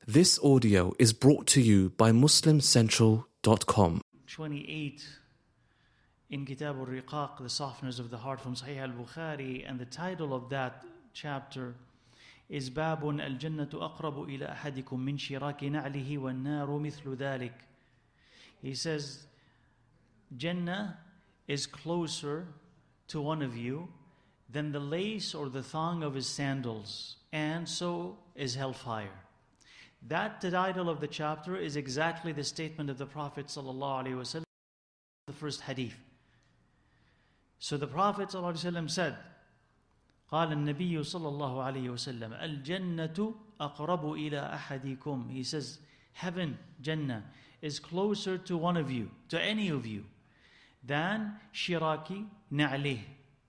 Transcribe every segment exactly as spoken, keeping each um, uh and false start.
This audio is brought to you by Muslim Central dot com. twenty-eight in Kitab al-Riqaq, the softness of the heart from Sahih al-Bukhari, and the title of that chapter is Babun al-Jannatu aqrabu ila ahadikum min shiraki na'lihi wan naru mithlu dhalik. He says, Jannah is closer to one of you than the lace or the thong of his sandals, and so is hellfire. That the title of the chapter is exactly the statement of the Prophet ﷺ, the first hadith. So the Prophet ﷺ said, قال النبي صلى الله عليه وسلم الجنة أقرب إلى أحدكم. He says, heaven, Jannah, is closer to one of you, to any of you, than shiraki na'lih.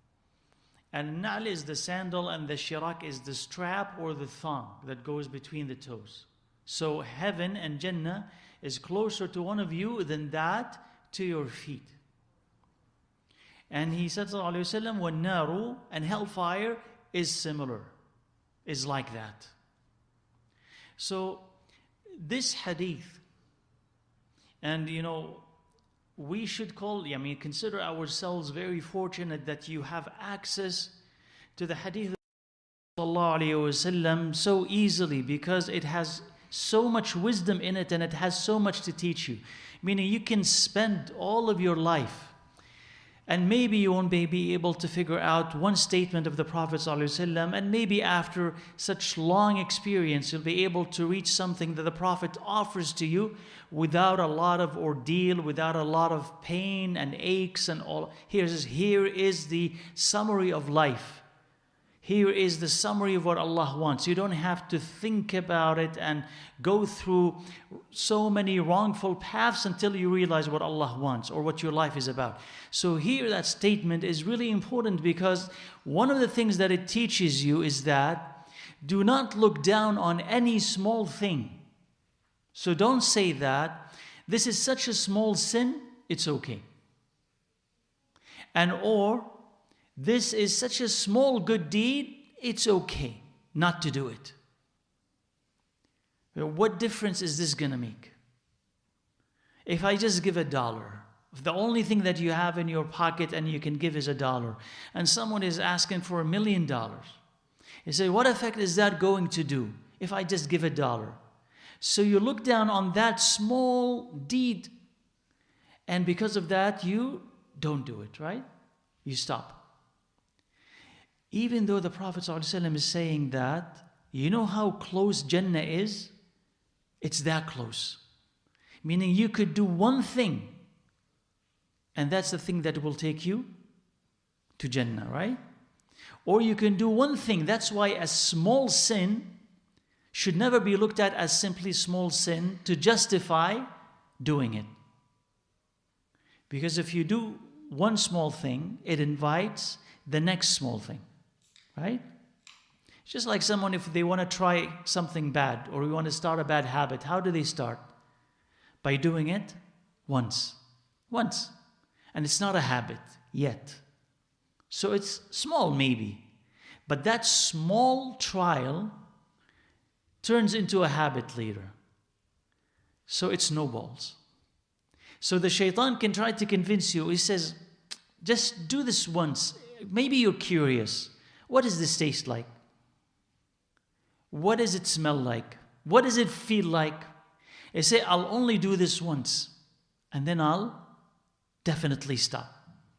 And na'l is the sandal and the shirak is the strap or the thong that goes between the toes. So heaven and Jannah is closer to one of you than that to your feet. And he said, sallallahu alayhi wa sallam, وَالنَّارُ, and hellfire is similar, is like that. So this hadith, and you know, we should call, I mean, consider ourselves very fortunate that you have access to the hadith of sallallahu alayhi wa sallam so easily, because it has so much wisdom in it and it has so much to teach you. Meaning you can spend all of your life and maybe you won't be able to figure out one statement of the Prophet ﷺ, and maybe after such long experience you'll be able to reach something that the Prophet offers to you without a lot of ordeal, without a lot of pain and aches and all. Here's, here is the summary of life. Here is the summary of what Allah wants. You don't have to think about it and go through so many wrongful paths until you realize what Allah wants or what your life is about. So here that statement is really important, because one of the things that it teaches you is that do not look down on any small thing. So don't say that this is such a small sin, it's okay. And or this is such a small good deed, it's okay not to do it. What difference is this going to make? If I just give a dollar, if the only thing that you have in your pocket and you can give is a dollar, and someone is asking for a million dollars, you say, what effect is that going to do if I just give a dollar? So you look down on that small deed, and because of that, you don't do it, right? You stop. Even though the Prophet ﷺ is saying that, you know how close Jannah is? It's that close. Meaning you could do one thing, and that's the thing that will take you to Jannah, right? Or you can do one thing. That's why a small sin should never be looked at as simply small sin to justify doing it. Because if you do one small thing, it invites the next small thing. Right? It's just like someone, if they want to try something bad or we want to start a bad habit, how do they start? By doing it once. Once. And it's not a habit yet. So it's small maybe. But that small trial turns into a habit later. So it snowballs. So the shaitan can try to convince you. He says, just do this once. Maybe you're curious. What does this taste like? What does it smell like? What does it feel like? I say, I'll only do this once, and then I'll definitely stop.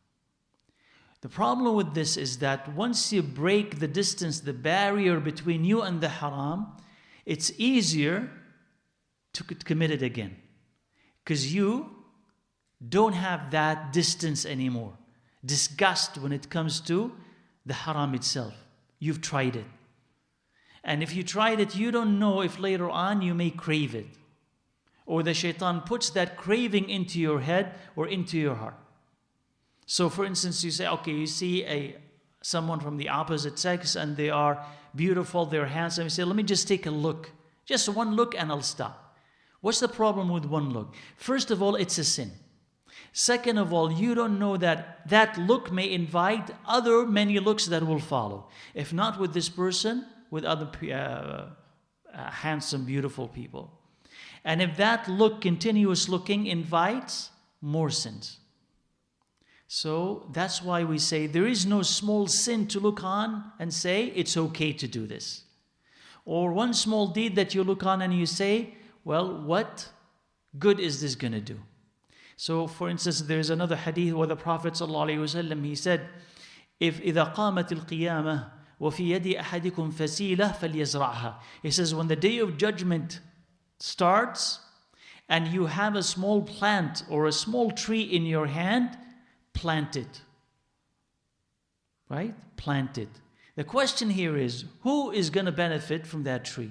The problem with this is that once you break the distance, the barrier between you and the haram, it's easier to commit it again. Because you don't have that distance anymore. Disgust when it comes to the haram itself. You've tried it. And if you tried it, you don't know if later on you may crave it. Or the shaitan puts that craving into your head or into your heart. So for instance, you say, okay, you see a someone from the opposite sex and they are beautiful, they're handsome. You say, let me just take a look. Just one look and I'll stop. What's the problem with one look? First of all, it's a sin. Second of all, you don't know that that look may invite other many looks that will follow. If not with this person, with other uh, uh, handsome, beautiful people. And if that look, continuous looking, invites more sins. So that's why we say there is no small sin to look on and say it's okay to do this. Or one small deed that you look on and you say, well, what good is this going to do? So for instance, there's another hadith where the Prophet ﷺ, he said, if إِذَا قَامَتِ الْقِيَامَةِ وَفِي يَدِ أَحَدِكُمْ فَسِيلَةٌ فَلْيَزْرَعْهَا. He says, when the day of judgment starts and you have a small plant or a small tree in your hand, plant it. Right? Plant it. The question here is, who is going to benefit from that tree?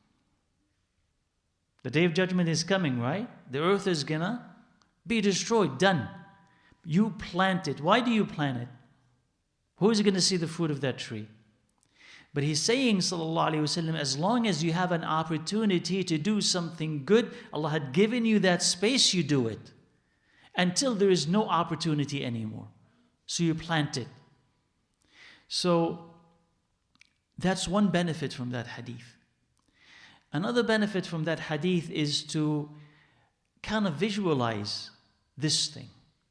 The day of judgment is coming, right? The earth is going to be destroyed, done. You plant it. Why do you plant it? Who is going to see the fruit of that tree? But he's saying, sallallahu alaihi wasallam, as long as you have an opportunity to do something good, Allah had given you that space, you do it. Until there is no opportunity anymore. So you plant it. So that's one benefit from that hadith. Another benefit from that hadith is to kind of visualize this thing.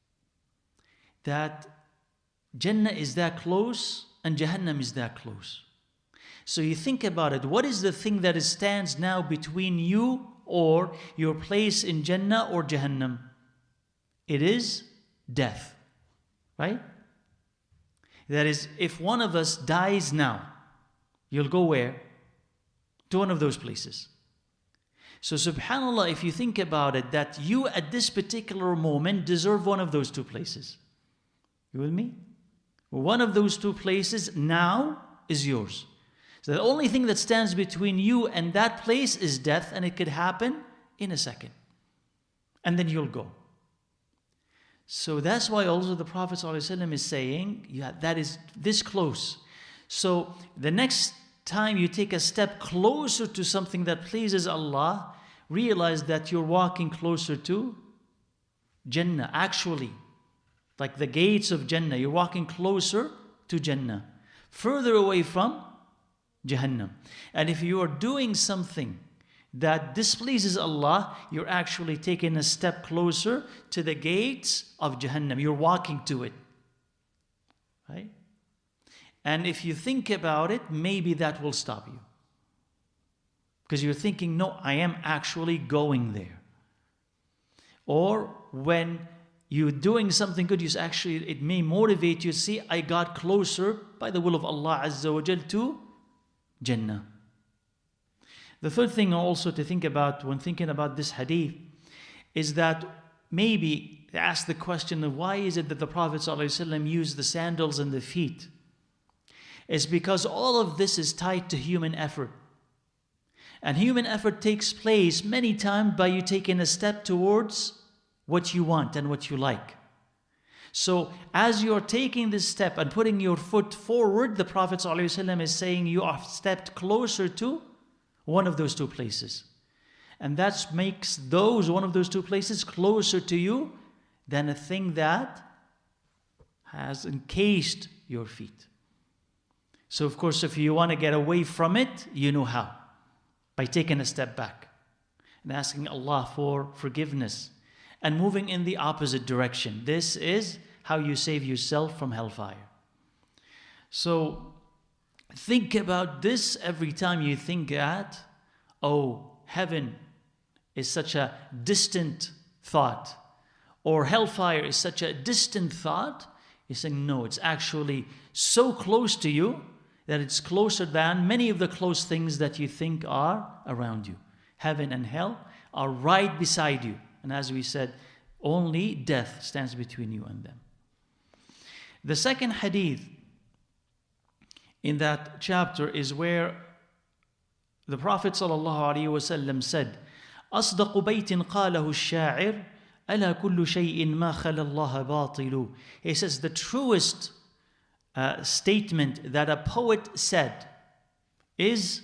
That Jannah is that close and Jahannam is that close. So you think about it. What is the thing that stands now between you or your place in Jannah or Jahannam? It is death. Right? That is, if one of us dies now, you'll go where? To one of those places. So subhanAllah, if you think about it, that you at this particular moment deserve one of those two places. You with me? One of those two places now is yours. So the only thing that stands between you and that place is death, and it could happen in a second. And then you'll go. So that's why also the Prophet ﷺ is saying, yeah, that is this close. So the next time you take a step closer to something that pleases Allah, realize that you're walking closer to Jannah. Actually, like the gates of Jannah, you're walking closer to Jannah, further away from Jahannam. And if you are doing something that displeases Allah, you're actually taking a step closer to the gates of Jahannam. You're walking to it. Right? And if you think about it, maybe that will stop you. Because you're thinking, no, I am actually going there. Or when you're doing something good, you actually, it may motivate you. See, I got closer by the will of Allah Azza wa Jal to Jannah. The third thing also to think about when thinking about this hadith is that maybe ask the question of why is it that the Prophet ﷺ used the sandals and the feet? It's because all of this is tied to human effort. And human effort takes place many times by you taking a step towards what you want and what you like. So as you're taking this step and putting your foot forward, the Prophet ﷺ is saying you are stepped closer to one of those two places. And that makes those, one of those two places, closer to you than a thing that has encased your feet. So of course, if you want to get away from it, you know how. By taking a step back and asking Allah for forgiveness and moving in the opposite direction. This is how you save yourself from hellfire. So think about this every time you think that, oh, heaven is such a distant thought, or hellfire is such a distant thought. You're saying, no, it's actually so close to you that it's closer than many of the close things that you think are around you. Heaven and hell are right beside you. And as we said, only death stands between you and them. The second hadith in that chapter is where the Prophet ﷺ said, أصدق بيت قاله الشاعر ألا كل شيء ما خلا الله باطل. He says the truest uh, statement that a poet said is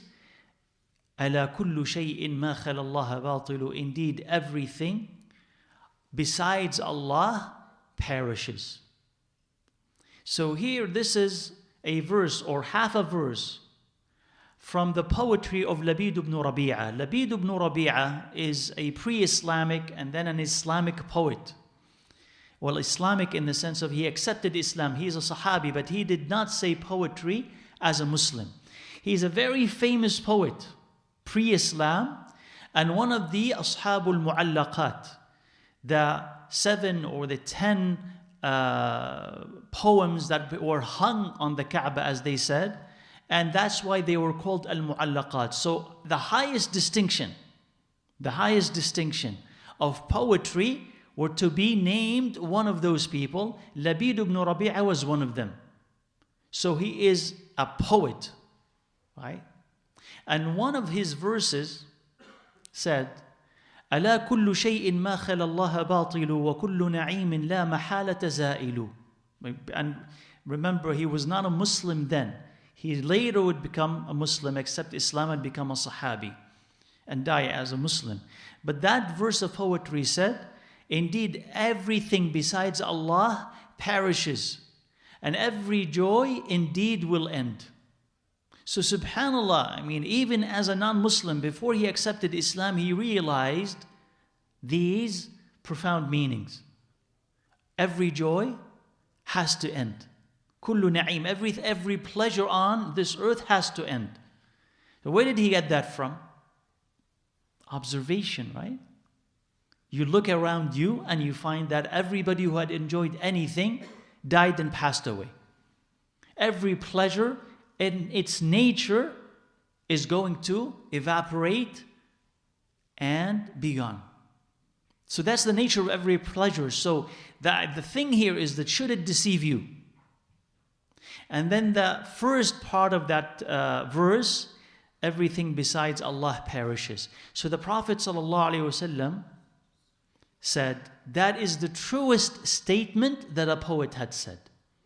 ألا كل شيء ما خلا الله باطل. Indeed, everything besides Allah perishes. So here, this is a verse or half a verse from the poetry of Labid ibn Rabi'a. Labid ibn Rabi'a is a pre-Islamic and then an Islamic poet. Well, Islamic in the sense of he accepted Islam. He is a Sahabi, but he did not say poetry as a Muslim. He is a very famous poet, pre-Islam, and one of the Ashabul Mu'allaqat, the seven or the ten uh, poems that were hung on the Kaaba, as they said, and that's why they were called Al-Mu'allaqat. So the highest distinction, the highest distinction of poetry were to be named one of those people. Labid ibn Rabi'a was one of them. So he is a poet, right? And one of his verses said, ألا كل شيء ما خلا الله باطل وكل نعيم لا محالة زائل. And remember, he was not a Muslim then. He later would become a Muslim, accept Islam and become a Sahabi and die as a Muslim. But that verse of poetry said, indeed, everything besides Allah perishes, and every joy indeed will end. So subhanallah, I mean, even as a non-Muslim, before he accepted Islam, he realized these profound meanings. Every joy has to end. Kullu na'im, every, every pleasure on this earth has to end. So where did he get that from? Observation, right? You look around you and you find that everybody who had enjoyed anything died and passed away. Every pleasure in its nature is going to evaporate and be gone. So that's the nature of every pleasure. So the, the thing here is that should it deceive you? And then the first part of that uh, verse, everything besides Allah perishes. So the Prophet ﷺ said, that is the truest statement that a poet had said.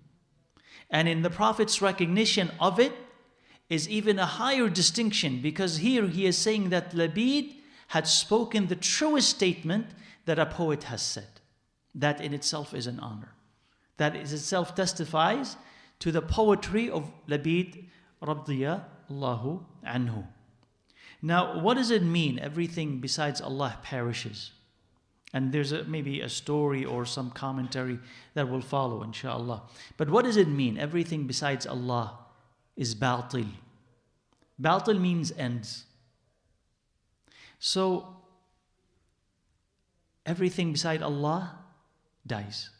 And in the Prophet's recognition of it is even a higher distinction, because here he is saying that Labid had spoken the truest statement that a poet has said. That in itself is an honor. That in itself testifies to the poetry of Labid radiyallahu anhu. Now, what does it mean, everything besides Allah perishes? And there's a, maybe a story or some commentary that will follow, inshallah. But what does it mean? Everything besides Allah is batil. Batil means ends. So, everything beside Allah dies.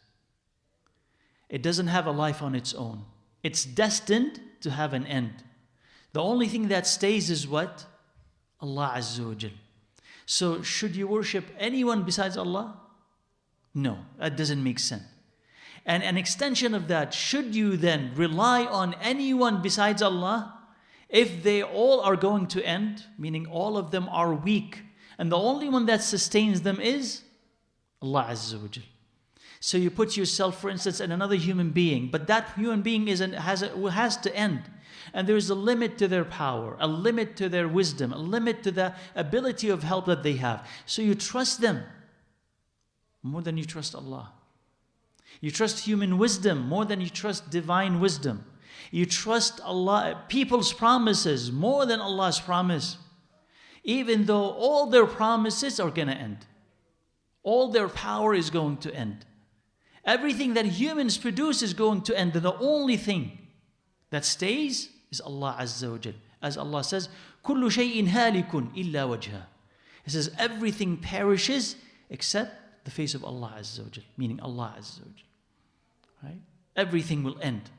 It doesn't have a life on its own. It's destined to have an end. The only thing that stays is what? Allah Azza wa Jal. So should you worship anyone besides Allah? No, that doesn't make sense. And an extension of that, should you then rely on anyone besides Allah if they all are going to end, meaning all of them are weak, and the only one that sustains them is Allah Azza wa Jal. So you put yourself, for instance, in another human being, but that human being is an, has, a, has to end. And there is a limit to their power, a limit to their wisdom, a limit to the ability of help that they have. So you trust them more than you trust Allah. You trust human wisdom more than you trust divine wisdom. You trust Allah, people's promises more than Allah's promise. Even though all their promises are going to end. All their power is going to end. Everything that humans produce is going to end. And the only thing that stays is Allah Azza wa Jal. As Allah says, كُلُّ شَيْءٍ هَالِكٌ إِلَّا وَجْهَهُ. It says everything perishes except the face of Allah Azza wa Jal, meaning Allah Azza wa Jal. Right? Everything will end.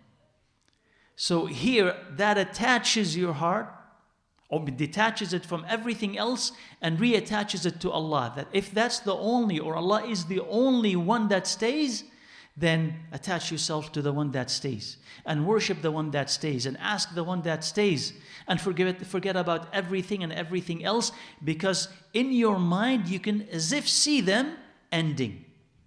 So here, that attaches your heart, or detaches it from everything else and reattaches it to Allah. That if that's the only, or Allah is the only one that stays, then attach yourself to the one that stays. And worship the one that stays. And ask the one that stays. And forget, forget about everything and everything else. Because in your mind, you can as if see them ending.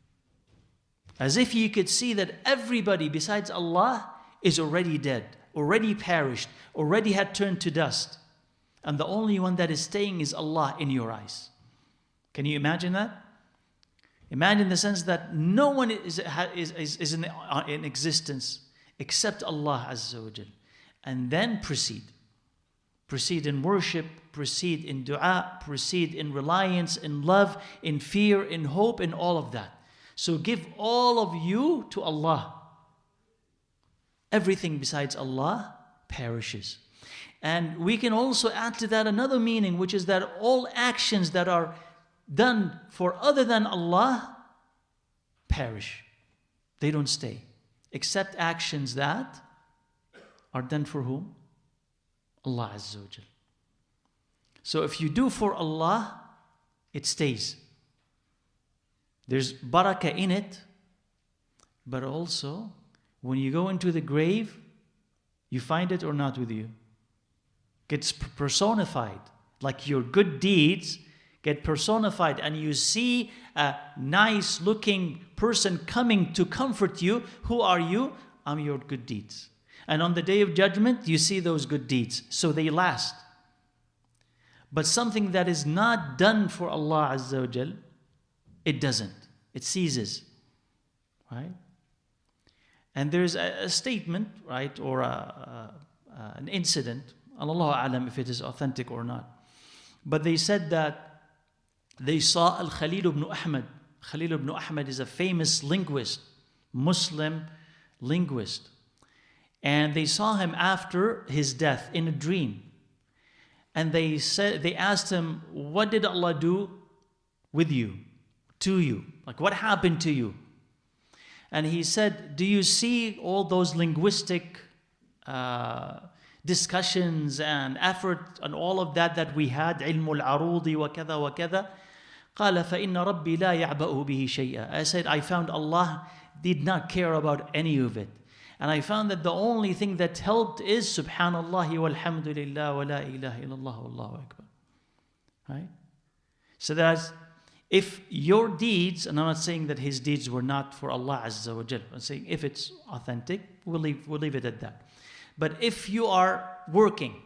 As if you could see that everybody besides Allah is already dead, already perished, already had turned to dust. And the only one that is staying is Allah in your eyes. Can you imagine that? Imagine the sense that no one is, is, is, is in, in existence except Allah Azza wa Jal. And then proceed. proceed in worship, proceed in dua, proceed in reliance, in love, in fear, in hope, in all of that. So give all of you to Allah. Everything besides Allah perishes. And we can also add to that another meaning, which is that all actions that are done for other than Allah perish. They don't stay. Except actions that are done for whom? Allah Azza wa Jal. So if you do for Allah, it stays. There's barakah in it, but also when you go into the grave, you find it or not with you. Gets personified. Like your good deeds get personified, and you see a nice looking person coming to comfort you. Who are you? I'm your good deeds. And on the day of judgment, you see those good deeds. So they last. But something that is not done for Allah Azza wa Jal, it doesn't. It ceases. Right? And there's a, a statement, right, or a, a, a, an incident, Allah A'lam if it is authentic or not. But they said that they saw Al-Khalil ibn Ahmad. Khalil ibn Ahmad is a famous linguist, Muslim linguist. And they saw him after his death in a dream. And they said, they asked him, what did Allah do with you, to you? Like what happened to you? And he said, do you see all those linguistic uh, discussions and effort and all of that that we had, علم العروض وكذا وكذا. قال فإن ربي لا يعبأ به شيئا. I said, I found Allah did not care about any of it. And I found that the only thing that helped is Subhanallah walhamdulillah wa la ilaha illallah wallahu akbar. Right? So that's, if your deeds, and I'm not saying that his deeds were not for Allah Azza wa Jal. I'm saying if it's authentic, we'll leave, we'll leave it at that. But if you are working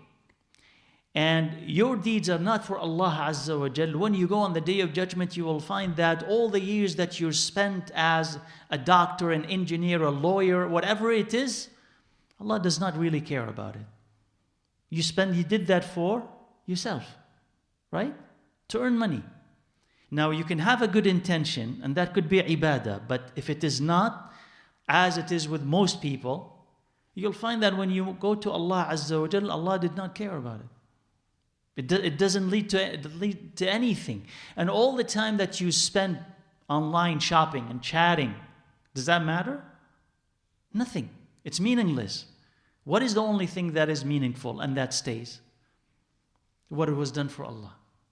and your deeds are not for Allah Azza wa Jal, when you go on the day of judgment, you will find that all the years that you spent as a doctor, an engineer, a lawyer, whatever it is, Allah does not really care about it. You spend, you did that for yourself, right? To earn money. Now you can have a good intention, and that could be ibadah, but if it is not, as it is with most people, you'll find that when you go to Allah Azza wa Jal, Allah did not care about it. It, do, it doesn't lead to, lead to anything. And all the time that you spend online shopping and chatting, does that matter? Nothing. It's meaningless. What is the only thing that is meaningful and that stays? What it was done for Allah.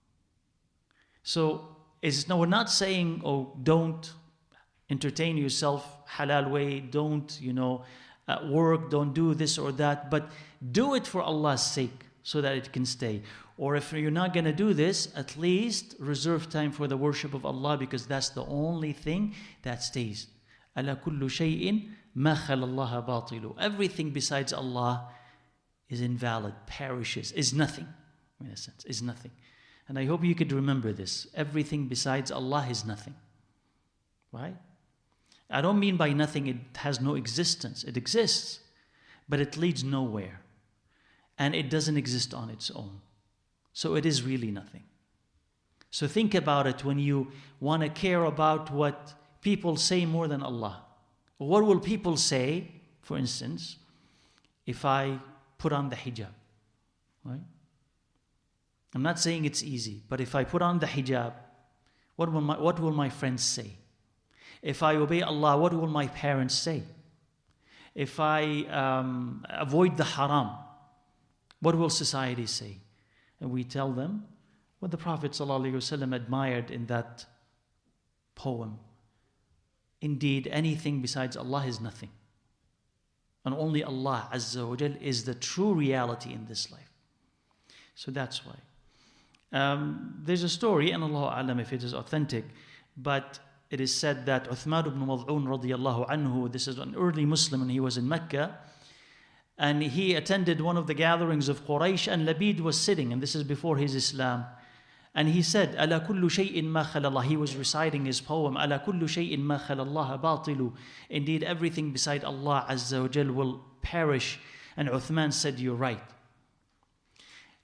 So it's, no, we're not saying, oh, don't entertain yourself halal way, don't, you know, at work, don't do this or that, but do it for Allah's sake so that it can stay. Or if you're not going to do this, at least reserve time for the worship of Allah, because that's the only thing that stays. Ala kullu shay'in ma khalallaha batilu. Everything besides Allah is invalid, perishes, is nothing, in a sense, is nothing. And I hope you could remember this. Everything besides Allah is nothing. Right? I don't mean by nothing it has no existence. It exists, but it leads nowhere. And it doesn't exist on its own. So it is really nothing. So think about it when you want to care about what people say more than Allah. What will people say, for instance, if I put on the hijab? Right? I'm not saying it's easy, but if I put on the hijab, what will my, what will my friends say? If I obey Allah, what will my parents say? If I um, avoid the haram, what will society say? And we tell them what the Prophet ﷺ admired in that poem. Indeed, anything besides Allah is nothing. And only Allah Azza wa Jal is the true reality in this life. So that's why. Um, there's a story, and Allahu A'lam if it is authentic, but it is said that Uthman ibn Mad'un radiyallahu anhu, this is an early Muslim and he was in Mecca, and he attended one of the gatherings of Quraysh, and Labid was sitting, and this is before his Islam. And he said, "Ala kullu shay'in ma khalallah." He was reciting his poem, "Ala kullu shay'in ma khalallah batilu." Indeed, everything beside Allah Azza wa Jal will perish. And Uthman said, "You're right."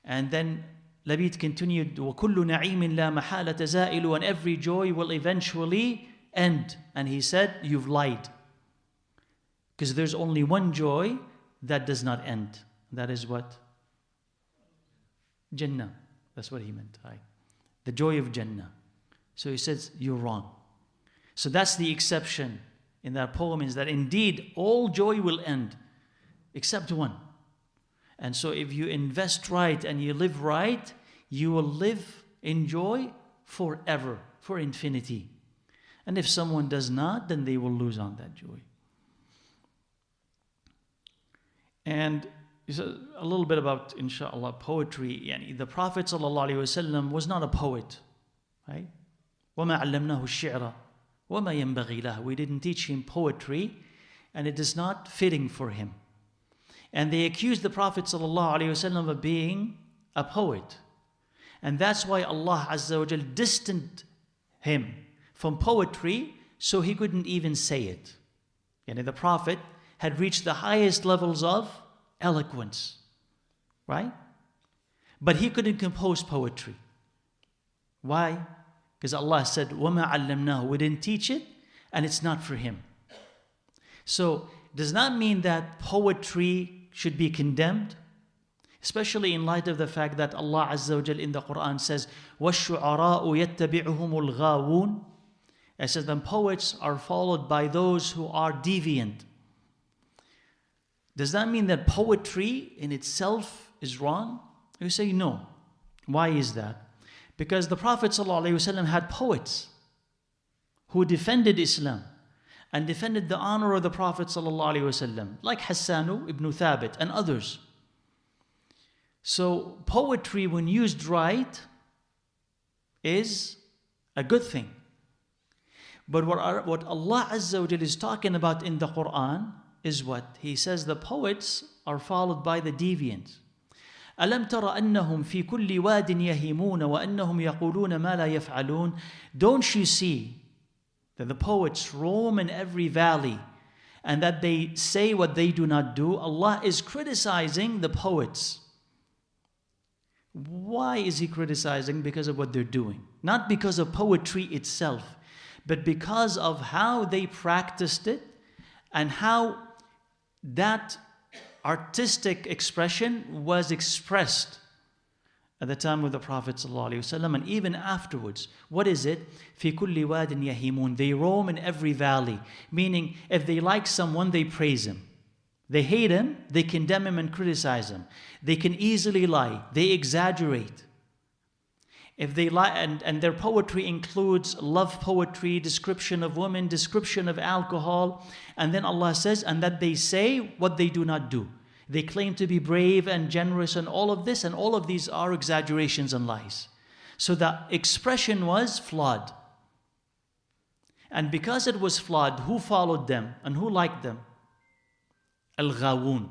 And then Labid continued, وَكُلُّ نَعِيمٍ لَا مَحَالَةَ زَائِلُ, and every joy will eventually end. And he said, you've lied. Because there's only one joy that does not end. That is what? Jannah. That's what he meant. Right? The joy of Jannah. So he says, you're wrong. So that's the exception in that poem, is that indeed all joy will end except one. And so if you invest right and you live right, you will live in joy forever, for infinity. And if someone does not, then they will lose on that joy. And a little bit about, inshallah, poetry. Yani the Prophet ﷺ was not a poet, right? وَمَا عَلَّمْنَاهُ الشِّعْرَ وَمَا يَنْبَغِي لَهُ. We didn't teach him poetry, and it is not fitting for him. And they accused the Prophet ﷺ of being a poet. And that's why Allah Azza wa Jal distanced him from poetry, so he couldn't even say it. Yani the Prophet had reached the highest levels of eloquence, right? But he couldn't compose poetry. Why? Because Allah said, وَمَا عَلَّمْنَاهُ. We didn't teach it, and it's not for him. So, does not mean that poetry should be condemned, especially in light of the fact that Allah Azza wa Jal in the Quran says, وَالشُّعَرَاءُ يَتَّبِعُهُمُ الْغَاوُونَ. It says, then poets are followed by those who are deviant. Does that mean that poetry in itself is wrong? You say no. Why is that? Because the Prophet ﷺ had poets who defended Islam and defended the honor of the Prophet ﷺ, like Hassan ibn Thabit and others. So poetry, when used right, is a good thing. But what, what Allah Azza wa Jalla is talking about in the Quran is what? He says the poets are followed by the deviants. أَلَمْ تَرَ أَنَّهُمْ فِي كُلِّ وَادٍ يَهِيمُونَ وَأَنَّهُمْ يَقُولُونَ مَا لَا يَفْعَلُونَ. Don't you see that the poets roam in every valley and that they say what they do not do? Allah is criticizing the poets. Why is He criticizing? Because of what they're doing. Not because of poetry itself, but because of how they practiced it and how that artistic expression was expressed at the time of the Prophet ﷺ and even afterwards. What is it? فِي كُلِّ وَادٍ يَهِيمُونَ. They roam in every valley. Meaning, if they like someone, they praise him. They hate him, they condemn him and criticize him. They can easily lie. They exaggerate. If they lie, and, and their poetry includes love poetry, description of women, description of alcohol. And then Allah says, and that they say what they do not do. They claim to be brave and generous and all of this, and all of these are exaggerations and lies. So the expression was flawed. And because it was flawed, who followed them and who liked them? Al-Ghawun.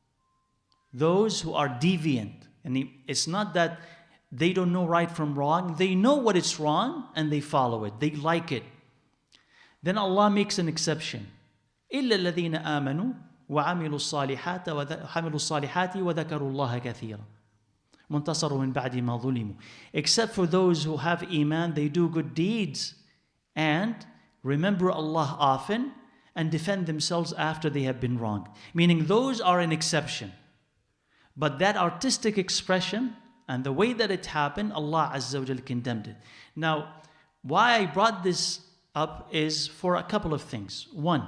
Those who are deviant. And it's not that they don't know right from wrong. They know what is wrong and they follow it. They like it. Then Allah makes an exception. إِلَّا الَّذِينَ آمَنُوا وَعَمِلُوا الصَّالِحَاتِ وَحَمِلُوا الصَّالِحَاتِ وَذَكَرُوا اللَّهَ كَثِيرًا مُنْتَصَرُوا مِنْ بَعْدِ مَا ظُلِمُوا. Except for those who have iman, they do good deeds and remember Allah often and defend themselves after they have been wronged. Meaning those are an exception. But that artistic expression and the way that it happened, Allah Azza wa Jal condemned it. Now, why I brought this up is for a couple of things. One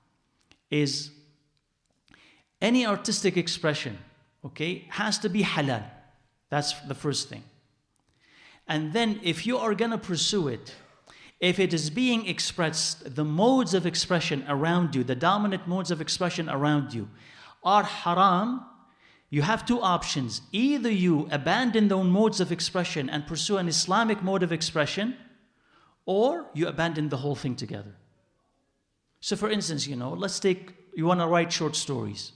is any artistic expression, okay, has to be halal. That's the first thing. And then if you are going to pursue it, if it is being expressed, the modes of expression around you, the dominant modes of expression around you are haram, you have two options. Either you abandon those modes of expression and pursue an Islamic mode of expression, or you abandon the whole thing together. So for instance, you know, let's take, you want to write short stories.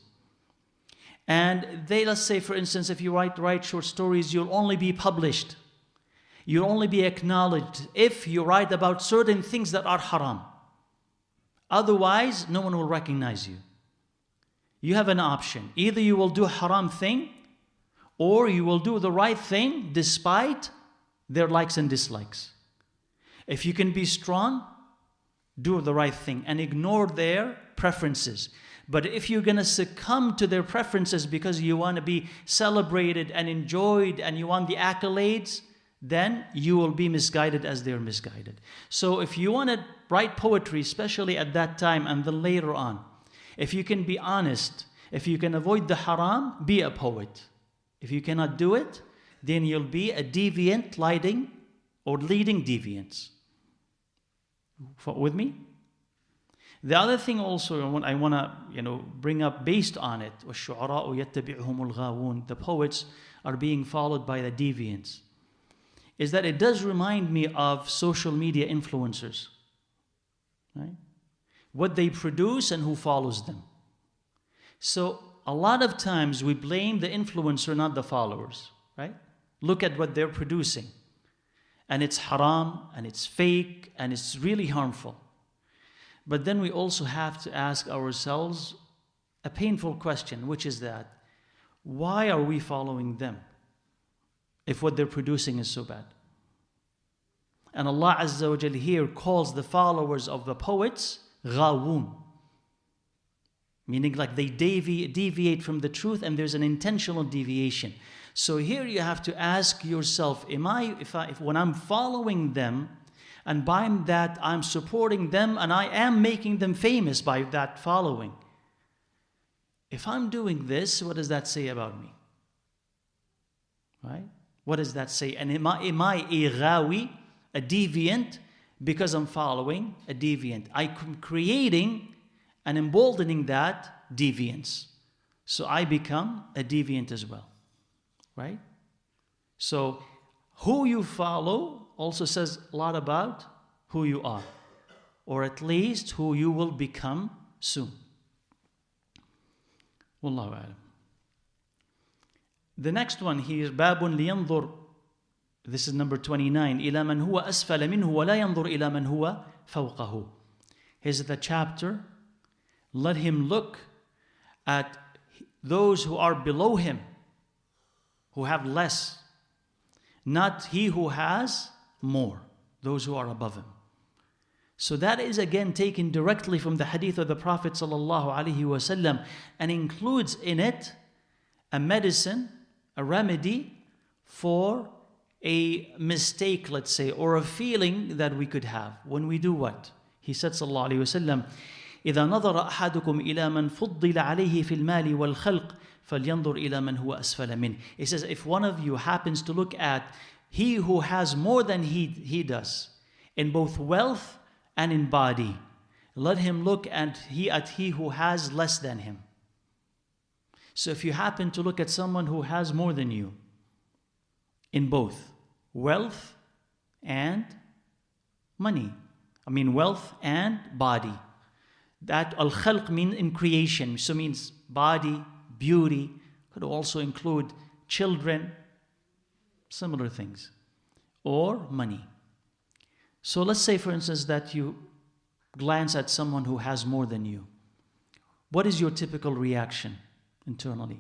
And they, let's say for instance, if you write, write short stories, you'll only be published. You'll only be acknowledged if you write about certain things that are haram. Otherwise, no one will recognize you. You have an option. Either you will do a haram thing, or you will do the right thing despite their likes and dislikes. If you can be strong, do the right thing and ignore their preferences. But if you're going to succumb to their preferences because you want to be celebrated and enjoyed and you want the accolades, then you will be misguided as they're misguided. So if you want to write poetry, especially at that time and then later on, if you can be honest, if you can avoid the haram, be a poet. If you cannot do it, then you'll be a deviant leading or leading deviants. With me? The other thing also I want to, you know, bring up based on it, وَالشُّعَرَاءُ يَتَّبِعُهُمُ الْغَاوُونَ, the poets are being followed by the deviants, is that it does remind me of social media influencers, right? What they produce and who follows them. So a lot of times we blame the influencer, not the followers, right? Look at what they're producing. And it's haram, and it's fake, and it's really harmful. But then we also have to ask ourselves a painful question, which is that, why are we following them if what they're producing is so bad? And Allah Azza wa Jal here calls the followers of the poets ghawoon, meaning like they devi- deviate from the truth, and there's an intentional deviation. So here you have to ask yourself, am I, if, I, if when I'm following them, and by that I'm supporting them and I am making them famous by that following, if I'm doing this, what does that say about me? Right? What does that say? And am I, am I a ghawi, a deviant, because I'm following a deviant? I'm creating and emboldening that deviance. So I become a deviant as well. Right? So who you follow also says a lot about who you are, or at least who you will become soon. Wallahu a'lam. The next one here, babun liyanzur. This is number twenty-nine. إِلَى مَنْ هُوَ أَسْفَلَ مِنْهُ وَلَا يَنظُرْ إِلَى مَنْ هُوَ فَوْقَهُ. Here's the chapter. Let him look at those who are below him, who have less, not he who has more, those who are above him. So that is again taken directly from the hadith of the Prophet sallallahu alaihi wasallam, and includes in it a medicine, a remedy for a mistake, let's say, or a feeling that we could have when we do what? He said sallallahu alaihi wasallam, إذا نظر أحدكم إلى من فضل عليه في المال والخلق فلينظر إلى من هو أسفل منه. He says, if one of you happens to look at he who has more than he, he does, in both wealth and in body, let him look at he, at he who has less than him. So if you happen to look at someone who has more than you, in both wealth and money, I mean wealth and body, that al-khalq means in creation, so means body, beauty, could also include children, similar things, or money. So let's say, for instance, that you glance at someone who has more than you. What is your typical reaction internally?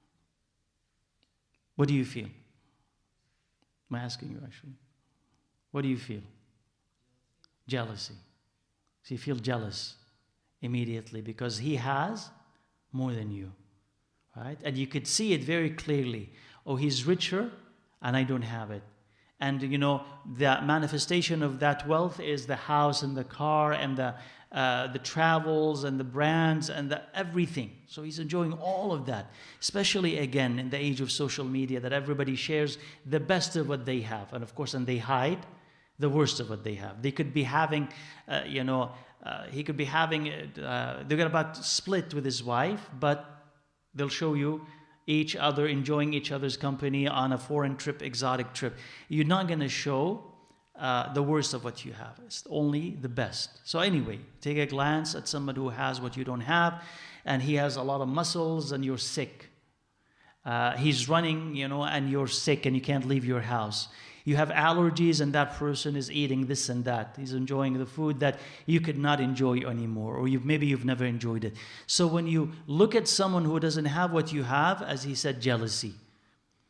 What do you feel? I'm asking you actually. What do you feel? Jealousy. So you feel jealous immediately because he has more than you, right? And you could see it very clearly. Oh, he's richer and I don't have it. And you know, the manifestation of that wealth is the house and the car and the uh, the travels and the brands and the everything. So he's enjoying all of that, especially again in the age of social media, that everybody shares the best of what they have, and of course, and they hide the worst of what they have. They could be having, uh, you know, uh, he could be having, uh, they're about to split with his wife, but they'll show you each other enjoying each other's company on a foreign trip, exotic trip. You're not going to show uh, the worst of what you have. It's only the best. So anyway, take a glance at somebody who has what you don't have, and he has a lot of muscles and you're sick. Uh, he's running, you know, and you're sick and you can't leave your house. You have allergies and that person is eating this and that. He's enjoying the food that you could not enjoy anymore, or you've, maybe you've never enjoyed it. So when you look at someone who doesn't have what you have, as he said, jealousy.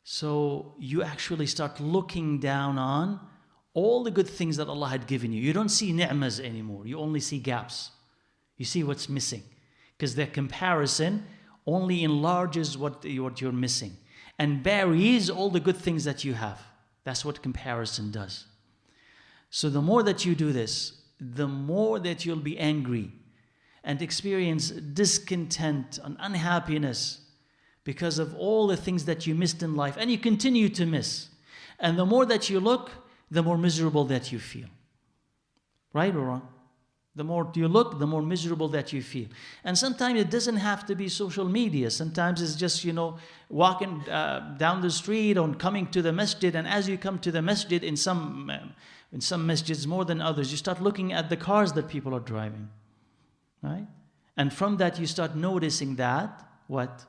So you actually start looking down on all the good things that Allah had given you. You don't see ni'mas anymore. You only see gaps. You see what's missing. Because the comparison only enlarges what, what you're missing and buries all the good things that you have. That's what comparison does. So the more that you do this, the more that you'll be angry and experience discontent and unhappiness because of all the things that you missed in life and you continue to miss. And the more that you look, the more miserable that you feel. Right or wrong? The more you look, the more miserable that you feel. And sometimes it doesn't have to be social media. Sometimes it's just, you know, walking uh, down the street or coming to the masjid. And as you come to the masjid, in some, in some masjids more than others, you start looking at the cars that people are driving. Right? And from that, you start noticing that, what?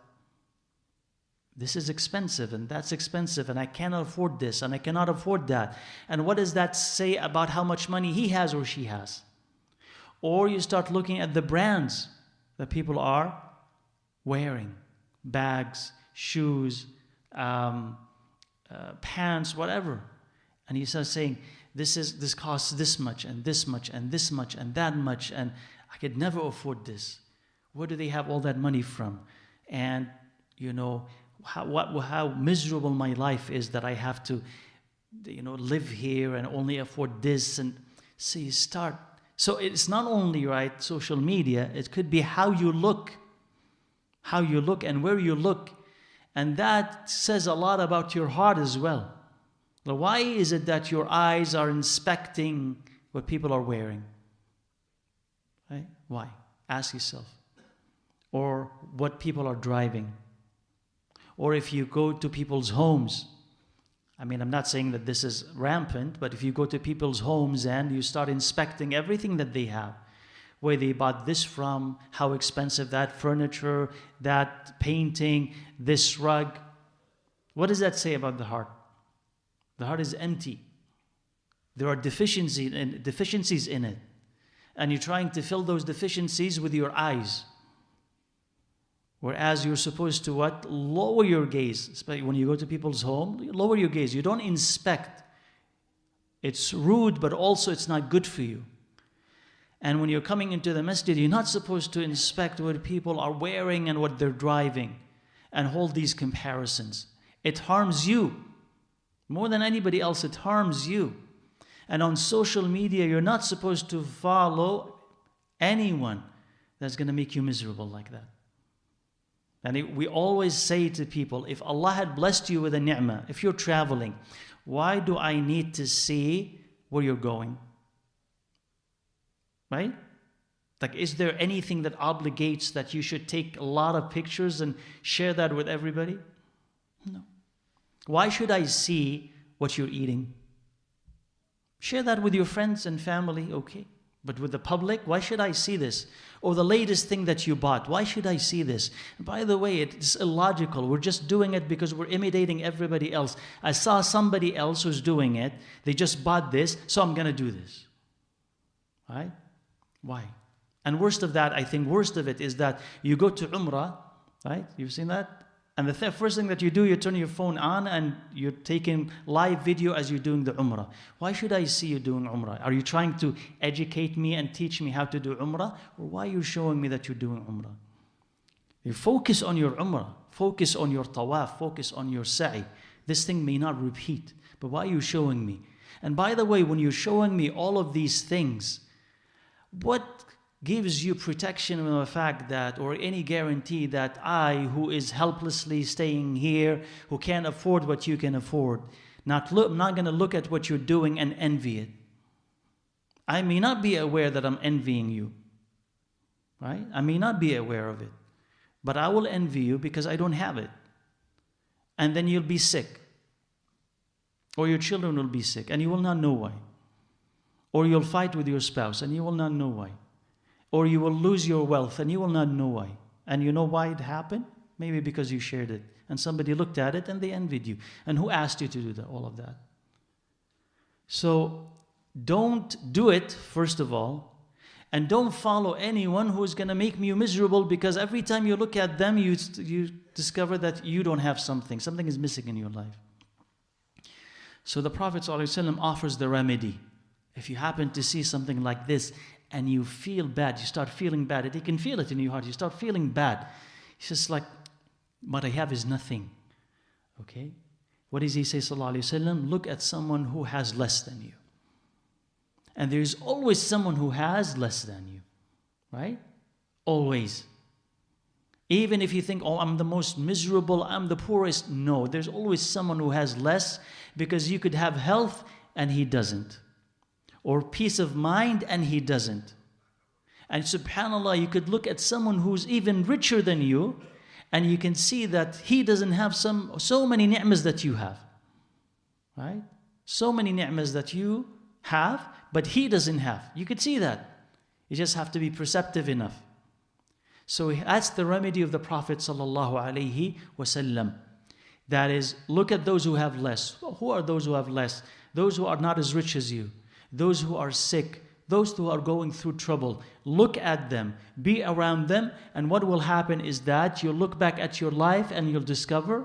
This is expensive and that's expensive and I cannot afford this and I cannot afford that. And what does that say about how much money he has or she has? Or you start looking at the brands that people are wearing. Bags, shoes, um, uh, pants, whatever. And you start saying, this is this costs this much and this much and this much and that much and I could never afford this. Where do they have all that money from? And, you know, how, what, how miserable my life is that I have to, you know, live here and only afford this. And so you start. So it's not only, right, social media, it could be how you look, how you look and where you look. And that says a lot about your heart as well. Now, why is it that your eyes are inspecting what people are wearing? Right? Why? Ask yourself. Or what people are driving. Or if you go to people's homes. I mean, I'm not saying that this is rampant, but if you go to people's homes and you start inspecting everything that they have, where they bought this from, how expensive that furniture, that painting, this rug, what does that say about the heart? The heart is empty. There are deficiencies in, deficiencies in it. And you're trying to fill those deficiencies with your eyes. Whereas you're supposed to what? Lower your gaze. Especially when you go to people's home, lower your gaze. You don't inspect. It's rude, but also it's not good for you. And when you're coming into the masjid, you're not supposed to inspect what people are wearing and what they're driving and hold these comparisons. It harms you. More than anybody else, it harms you. And on social media, you're not supposed to follow anyone that's going to make you miserable like that. And it, we always say to people, if Allah had blessed you with a ni'mah, if you're traveling, why do I need to see where you're going? Right? Like, is there anything that obligates that you should take a lot of pictures and share that with everybody? No. Why should I see what you're eating? Share that with your friends and family, okay. But with the public, why should I see this? Or the latest thing that you bought, why should I see this? And by the way, it's illogical. We're just doing it because we're imitating everybody else. I saw somebody else who's doing it. They just bought this, so I'm going to do this. Right? Why? And worst of that, I think worst of it is that you go to Umrah, right? You've seen that? And the th- first thing that you do, you turn your phone on and you're taking live video as you're doing the Umrah. Why should I see you doing Umrah? Are you trying to educate me and teach me how to do Umrah? Or why are you showing me that you're doing Umrah? You focus on your Umrah. Focus on your tawaf. Focus on your sa'i. This thing may not repeat. But why are you showing me? And by the way, when you're showing me all of these things, what gives you protection from the fact that, or any guarantee that I, who is helplessly staying here, who can't afford what you can afford, not look, I'm not going to look at what you're doing and envy it. I may not be aware that I'm envying you, right? I may not be aware of it, but I will envy you because I don't have it. And then you'll be sick, or your children will be sick, and you will not know why. Or you'll fight with your spouse, and you will not know why. Or you will lose your wealth and you will not know why. And you know why it happened? Maybe because you shared it. And somebody looked at it and they envied you. And who asked you to do that, all of that? So don't do it, first of all. And don't follow anyone who's going to make you miserable, because every time you look at them, you, you discover that you don't have something. Something is missing in your life. So the Prophet ﷺ offers the remedy. If you happen to see something like this and you feel bad, you start feeling bad, and you can feel it in your heart, you start feeling bad. It's just like, what I have is nothing. Okay? What does he say, sallallahu alayhi wasallam? Look at someone who has less than you. And there's always someone who has less than you. Right? Always. Even if you think, oh, I'm the most miserable, I'm the poorest. No, there's always someone who has less, because you could have health and he doesn't. Or peace of mind and he doesn't. And subhanAllah, you could look at someone who's even richer than you, and you can see that he doesn't have some so many ni'mas that you have. Right? So many ni'mas that you have, but he doesn't have. You could see that. You just have to be perceptive enough. So that's the remedy of the Prophet sallallahu alaihi wasallam. That is, look at those who have less. Who are those who have less? Those who are not as rich as you. Those who are sick. Those who are going through trouble. Look at them. Be around them. And what will happen is that you'll look back at your life and you'll discover,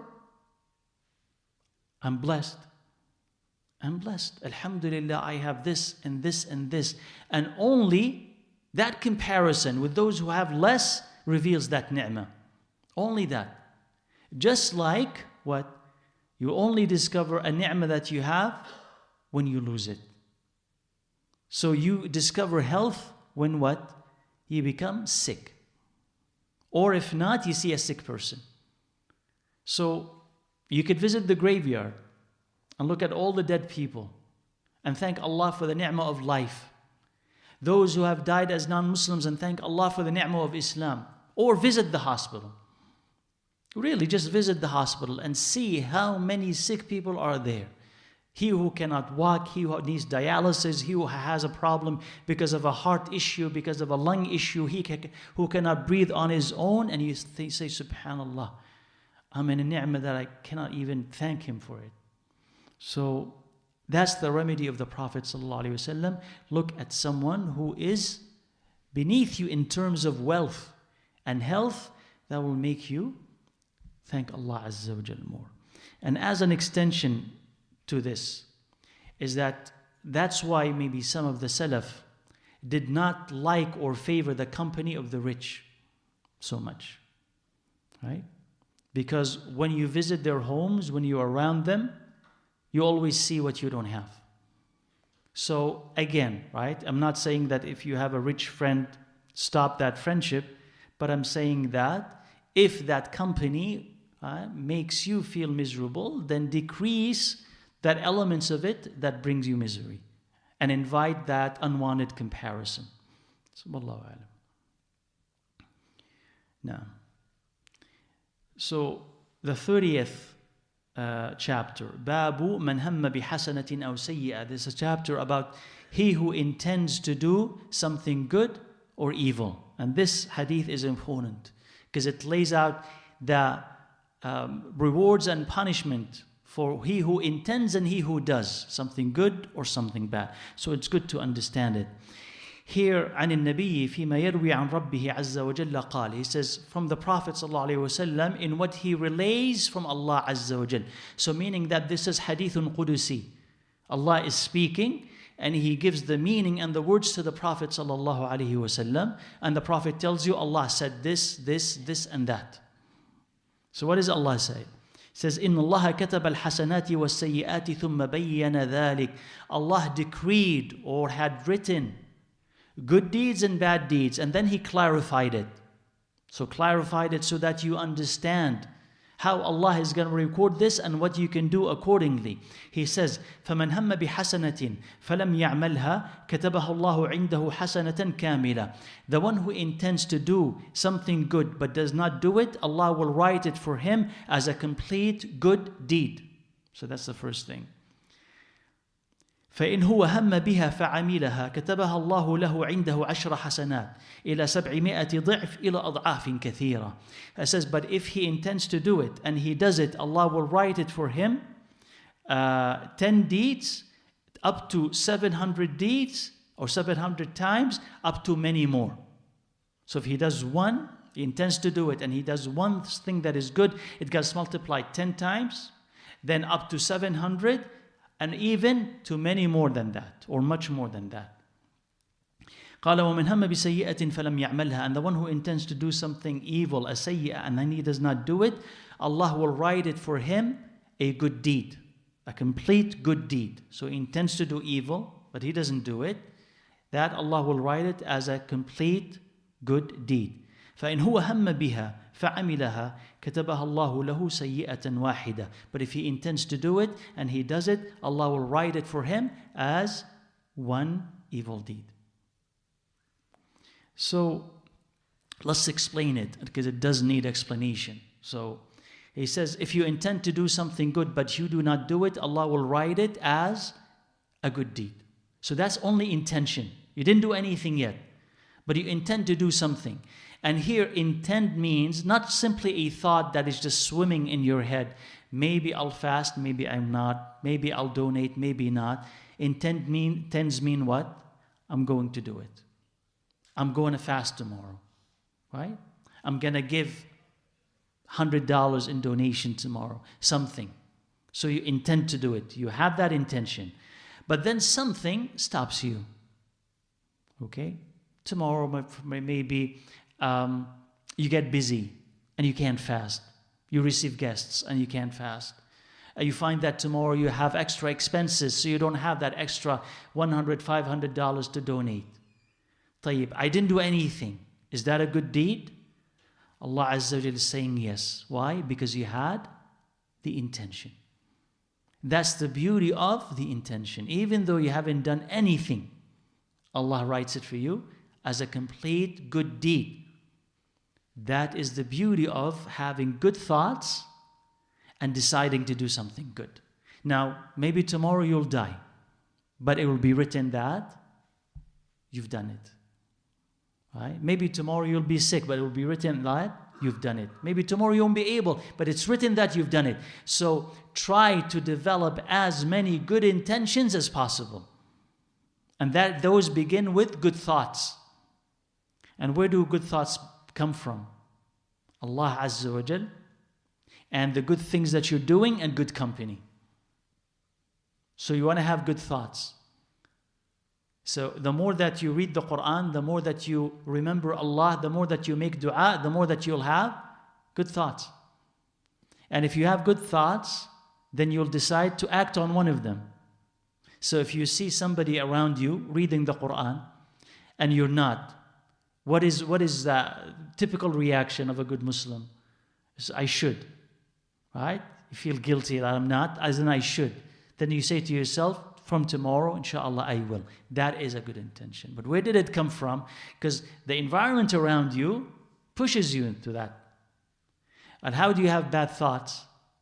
I'm blessed. I'm blessed. Alhamdulillah, I have this and this and this. And only that comparison with those who have less reveals that ni'mah. Only that. Just like what? You only discover a ni'mah that you have when you lose it. So you discover health when what? You become sick. Or if not, you see a sick person. So you could visit the graveyard and look at all the dead people and thank Allah for the ni'mah of life. Those who have died as non-Muslims, and thank Allah for the ni'mah of Islam. Or visit the hospital. Really, just visit the hospital and see how many sick people are there. He who cannot walk, he who needs dialysis, he who has a problem because of a heart issue, because of a lung issue, he can, who cannot breathe on his own, and you say, subhanallah, I'm in a ni'mah that I cannot even thank him for it. So that's the remedy of the Prophet ﷺ. Look at someone who is beneath you in terms of wealth and health, that will make you thank Allah Azza wa Jal more. And as an extension to this, is that that's why maybe some of the Salaf did not like or favor the company of the rich so much. Right? Because when you visit their homes, when you're around them, you always see what you don't have. So again, right, I'm not saying that if you have a rich friend, stop that friendship, but I'm saying that if that company uh, makes you feel miserable, then decrease that elements of it that brings you misery, and invite that unwanted comparison. So, wallahu alam. Now, so the thirtieth uh, chapter, Babu man hamma bi hasanatin aw sayyi'ah. This is a chapter about he who intends to do something good or evil. And this hadith is important because it lays out the um, rewards and punishment for he who intends and he who does something good or something bad. So it's good to understand it. Here, عن النبي فيما يروي عن ربه عز وجل قال. He says from the Prophet sallallahu alaihi wasallam in what he relays from Allah Azza wa Jal. So meaning that this is hadithun qudusi. Allah is speaking and he gives the meaning and the words to the Prophet sallallahu alaihi wasallam, and the Prophet tells you Allah said this, this, this, and that. So what does Allah say? It says, إِنَّ اللَّهَ كَتَبَ الْحَسَنَاتِ وَالسَّيِّئَاتِ ثُمَّ بَيَّنَ ذَلِكَ. Allah decreed or had written good deeds and bad deeds, and then He clarified it. So clarified it so that you understand how Allah is going to record this and what you can do accordingly. He says, فَمَنْ هَمَّ بِحَسَنَةٍ فَلَمْ يَعْمَلْهَا كَتَبَهَا اللَّهُ عِنْدَهُ حَسَنَةً كَامِلَةً. The one who intends to do something good but does not do it, Allah will write it for him as a complete good deed. So that's the first thing. فإن هو هم بها فعملها كتبها الله له عنده عشر حسنات إلى سبعمائة ضعف إلى أضعاف كثيرة. It says, but if he intends to do it and he does it, Allah will write it for him uh, ten deeds up to seven hundred deeds or seven hundred times, up to many more. So if he does one, he intends to do it, and he does one thing that is good, it gets multiplied ten times, then up to seven hundred, and even to many more than that, or much more than that. قال ومن هم بسيئة فلم يعملها, and the one who intends to do something evil, a sayyi'ah, and then he does not do it, Allah will write it for him a good deed, a complete good deed. So he intends to do evil, but he doesn't do it. That Allah will write it as a complete good deed. فإن هو هم بها فعملها كتبها الله له سيئة واحدة. But if he intends to do it and he does it, Allah will write it for him as one evil deed. So let's explain it, because it does need explanation. So he says, if you intend to do something good but you do not do it, Allah will write it as a good deed. So that's only intention. You didn't do anything yet, but you intend to do something. And here, intent means not simply a thought that is just swimming in your head. Maybe I'll fast, maybe I'm not. Maybe I'll donate, maybe not. Intent mean, intends mean what? I'm going to do it. I'm going to fast tomorrow, right? I'm going to give one hundred dollars in donation tomorrow, something. So you intend to do it. You have that intention. But then something stops you. Okay? Tomorrow, maybe um, you get busy and you can't fast. You receive guests and you can't fast. Uh, you find that tomorrow you have extra expenses, so you don't have that extra one hundred dollars, five hundred dollars to donate. طيب, I didn't do anything. Is that a good deed? Allah Azza wa Jalla is saying yes. Why? Because you had the intention. That's the beauty of the intention. Even though you haven't done anything, Allah writes it for you as a complete good deed. That is the beauty of having good thoughts and deciding to do something good. Now, maybe tomorrow you'll die, but it will be written that you've done it. Right? Maybe tomorrow you'll be sick, but it will be written that you've done it. Maybe tomorrow you won't be able, but it's written that you've done it. So try to develop as many good intentions as possible. And that those begin with good thoughts. And where do good thoughts come from? Allah Azza wa Jal, and the good things that you're doing, and good company. So you want to have good thoughts. So the more that you read the Quran, the more that you remember Allah, the more that you make dua, the more that you'll have good thoughts. And if you have good thoughts, then you'll decide to act on one of them. So if you see somebody around you reading the Quran and you're not, what is what is the typical reaction of a good Muslim? It's, I should, right? You feel guilty that I'm not, as in I should. Then you say to yourself, from tomorrow, inshallah, I will. That is a good intention. But where did it come from? Because the environment around you pushes you into that. And how do you have bad thoughts?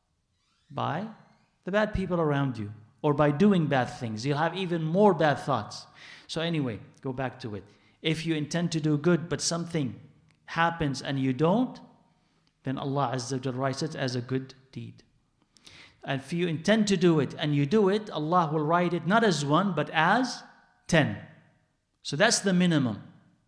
By the bad people around you, or by doing bad things. You'll have even more bad thoughts. So anyway, go back to it. If you intend to do good, but something happens and you don't, then Allah Azza wa Jalla writes it as a good deed. And if you intend to do it and you do it, Allah will write it not as one, but as ten. So that's the minimum.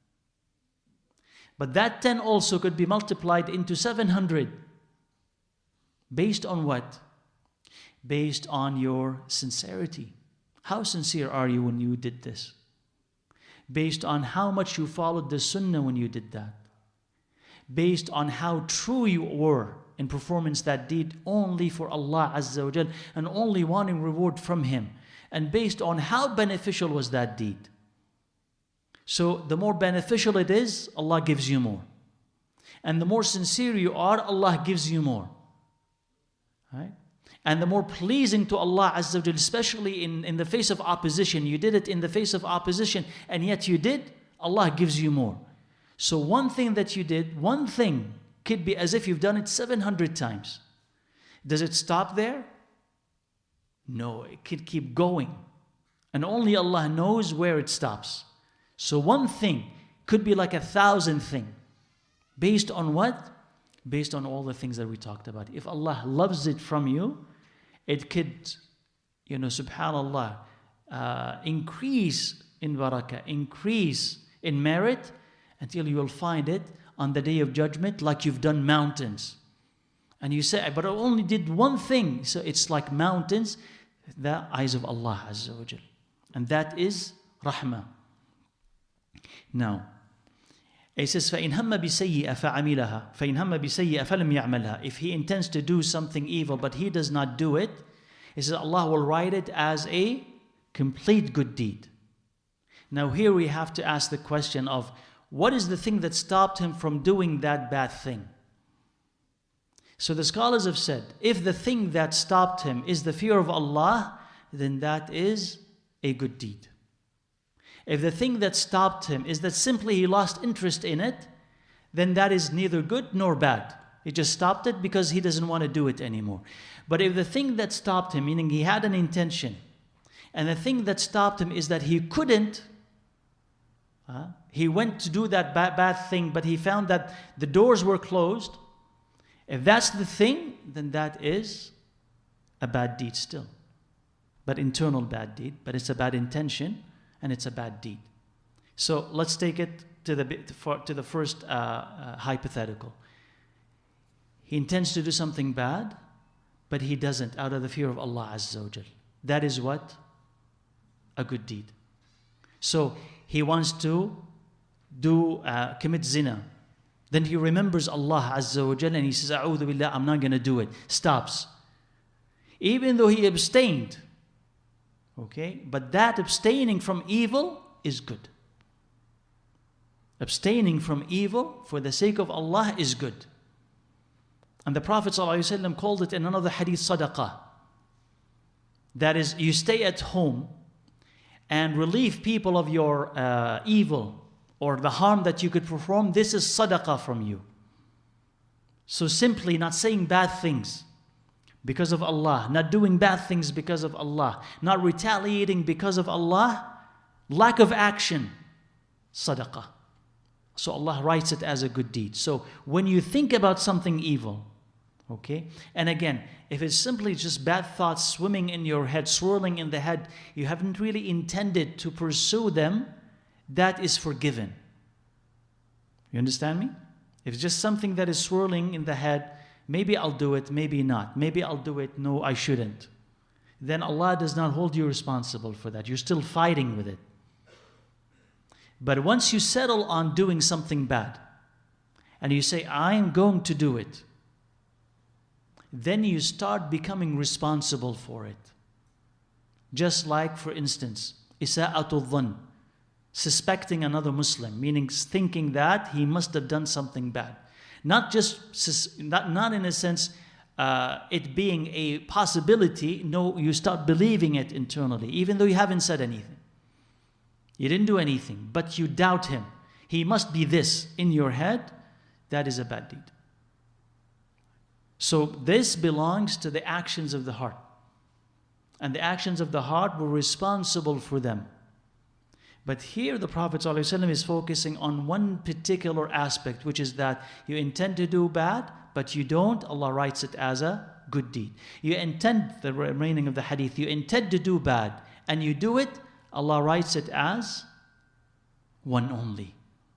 But that ten also could be multiplied into seven hundred. Based on what? Based on your sincerity. How sincere are you when you did this? Based on how much you followed the sunnah when you did that. Based on how true you were in performance that deed only for Allah Azza wa Jal, and only wanting reward from Him. And based on how beneficial was that deed. So the more beneficial it is, Allah gives you more. And the more sincere you are, Allah gives you more. Right? And the more pleasing to Allah Azza wa Jal, especially in, in the face of opposition. You did it in the face of opposition, and yet you did, Allah gives you more. So one thing that you did, one thing, could be as if you've done it seven hundred times. Does it stop there? No, it could keep going. And only Allah knows where it stops. So one thing could be like a thousand things. Based on what? Based on all the things that we talked about. If Allah loves it from you, it could, you know, subhanAllah, uh, increase in barakah, increase in merit, until you will find it on the day of judgment like you've done mountains. And you say, but I only did one thing. So it's like mountains, the eyes of Allah Azza wa Jal. And that is rahmah. Now, it says, فَإِنْ هَمَّ بِسَيِّئَ فَعَمِلَهَا فَإِنْ هَمَّ بِسَيِّئَ فَلَمْ يَعْمَلْهَا. If he intends to do something evil, but he does not do it, it says Allah will write it as a complete good deed. Now here we have to ask the question of, what is the thing that stopped him from doing that bad thing? So the scholars have said, if the thing that stopped him is the fear of Allah, then that is a good deed. If the thing that stopped him is that simply he lost interest in it, then that is neither good nor bad. He just stopped it because he doesn't want to do it anymore. But if the thing that stopped him, meaning he had an intention, and the thing that stopped him is that he couldn't, uh, he went to do that bad, bad thing, but he found that the doors were closed. If that's the thing, then that is a bad deed still. But internal bad deed, but it's a bad intention, and it's a bad deed. So let's take it to the, to the first uh, uh, hypothetical. He intends to do something bad, but he doesn't out of the fear of Allah Azza wa Jal. That is what? A good deed. So he wants to do uh, commit zina. Then he remembers Allah Azza wa Jal and he says, A'udhu billah, I'm not going to do it. Stops. Even though he abstained. Okay? But that abstaining from evil is good. Abstaining from evil for the sake of Allah is good. And the Prophet ﷺ called it in another hadith sadaqah. That is, you stay at home and relieve people of your uh, evil or the harm that you could perform. This is sadaqah from you. So simply not saying bad things because of Allah, not doing bad things because of Allah, not retaliating because of Allah, lack of action, sadaqah. So Allah writes it as a good deed. So when you think about something evil, okay, and again, if it's simply just bad thoughts swimming in your head, swirling in the head, you haven't really intended to pursue them, that is forgiven. You understand me? If it's just something that is swirling in the head, maybe I'll do it, maybe not. Maybe I'll do it, no, I shouldn't. Then Allah does not hold you responsible for that. You're still fighting with it. But once you settle on doing something bad, and you say, I am going to do it, then you start becoming responsible for it. Just like, for instance, Isa'atul dhann, suspecting another Muslim, meaning thinking that he must have done something bad. Not just, not, not in a sense, uh, it being a possibility. No, you start believing it internally, even though you haven't said anything. You didn't do anything, but you doubt him. He must be this in your head. That is a bad deed. So this belongs to the actions of the heart. And the actions of the heart were responsible for them. But here the Prophet ﷺ is focusing on one particular aspect, which is that you intend to do bad, but you don't, Allah writes it as a good deed. You intend, the remaining of the hadith, you intend to do bad, and you do it, Allah writes it as one only.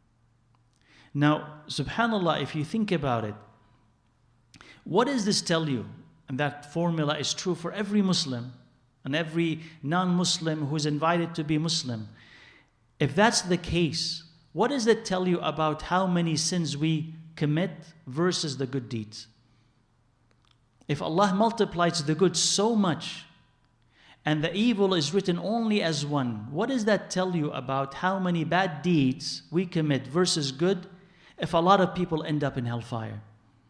Now, subhanAllah, if you think about it, what does this tell you? And that formula is true for every Muslim and every non-Muslim who is invited to be Muslim. If that's the case, what does it tell you about how many sins we commit versus the good deeds? If Allah multiplies the good so much and the evil is written only as one, what does that tell you about how many bad deeds we commit versus good if a lot of people end up in hellfire?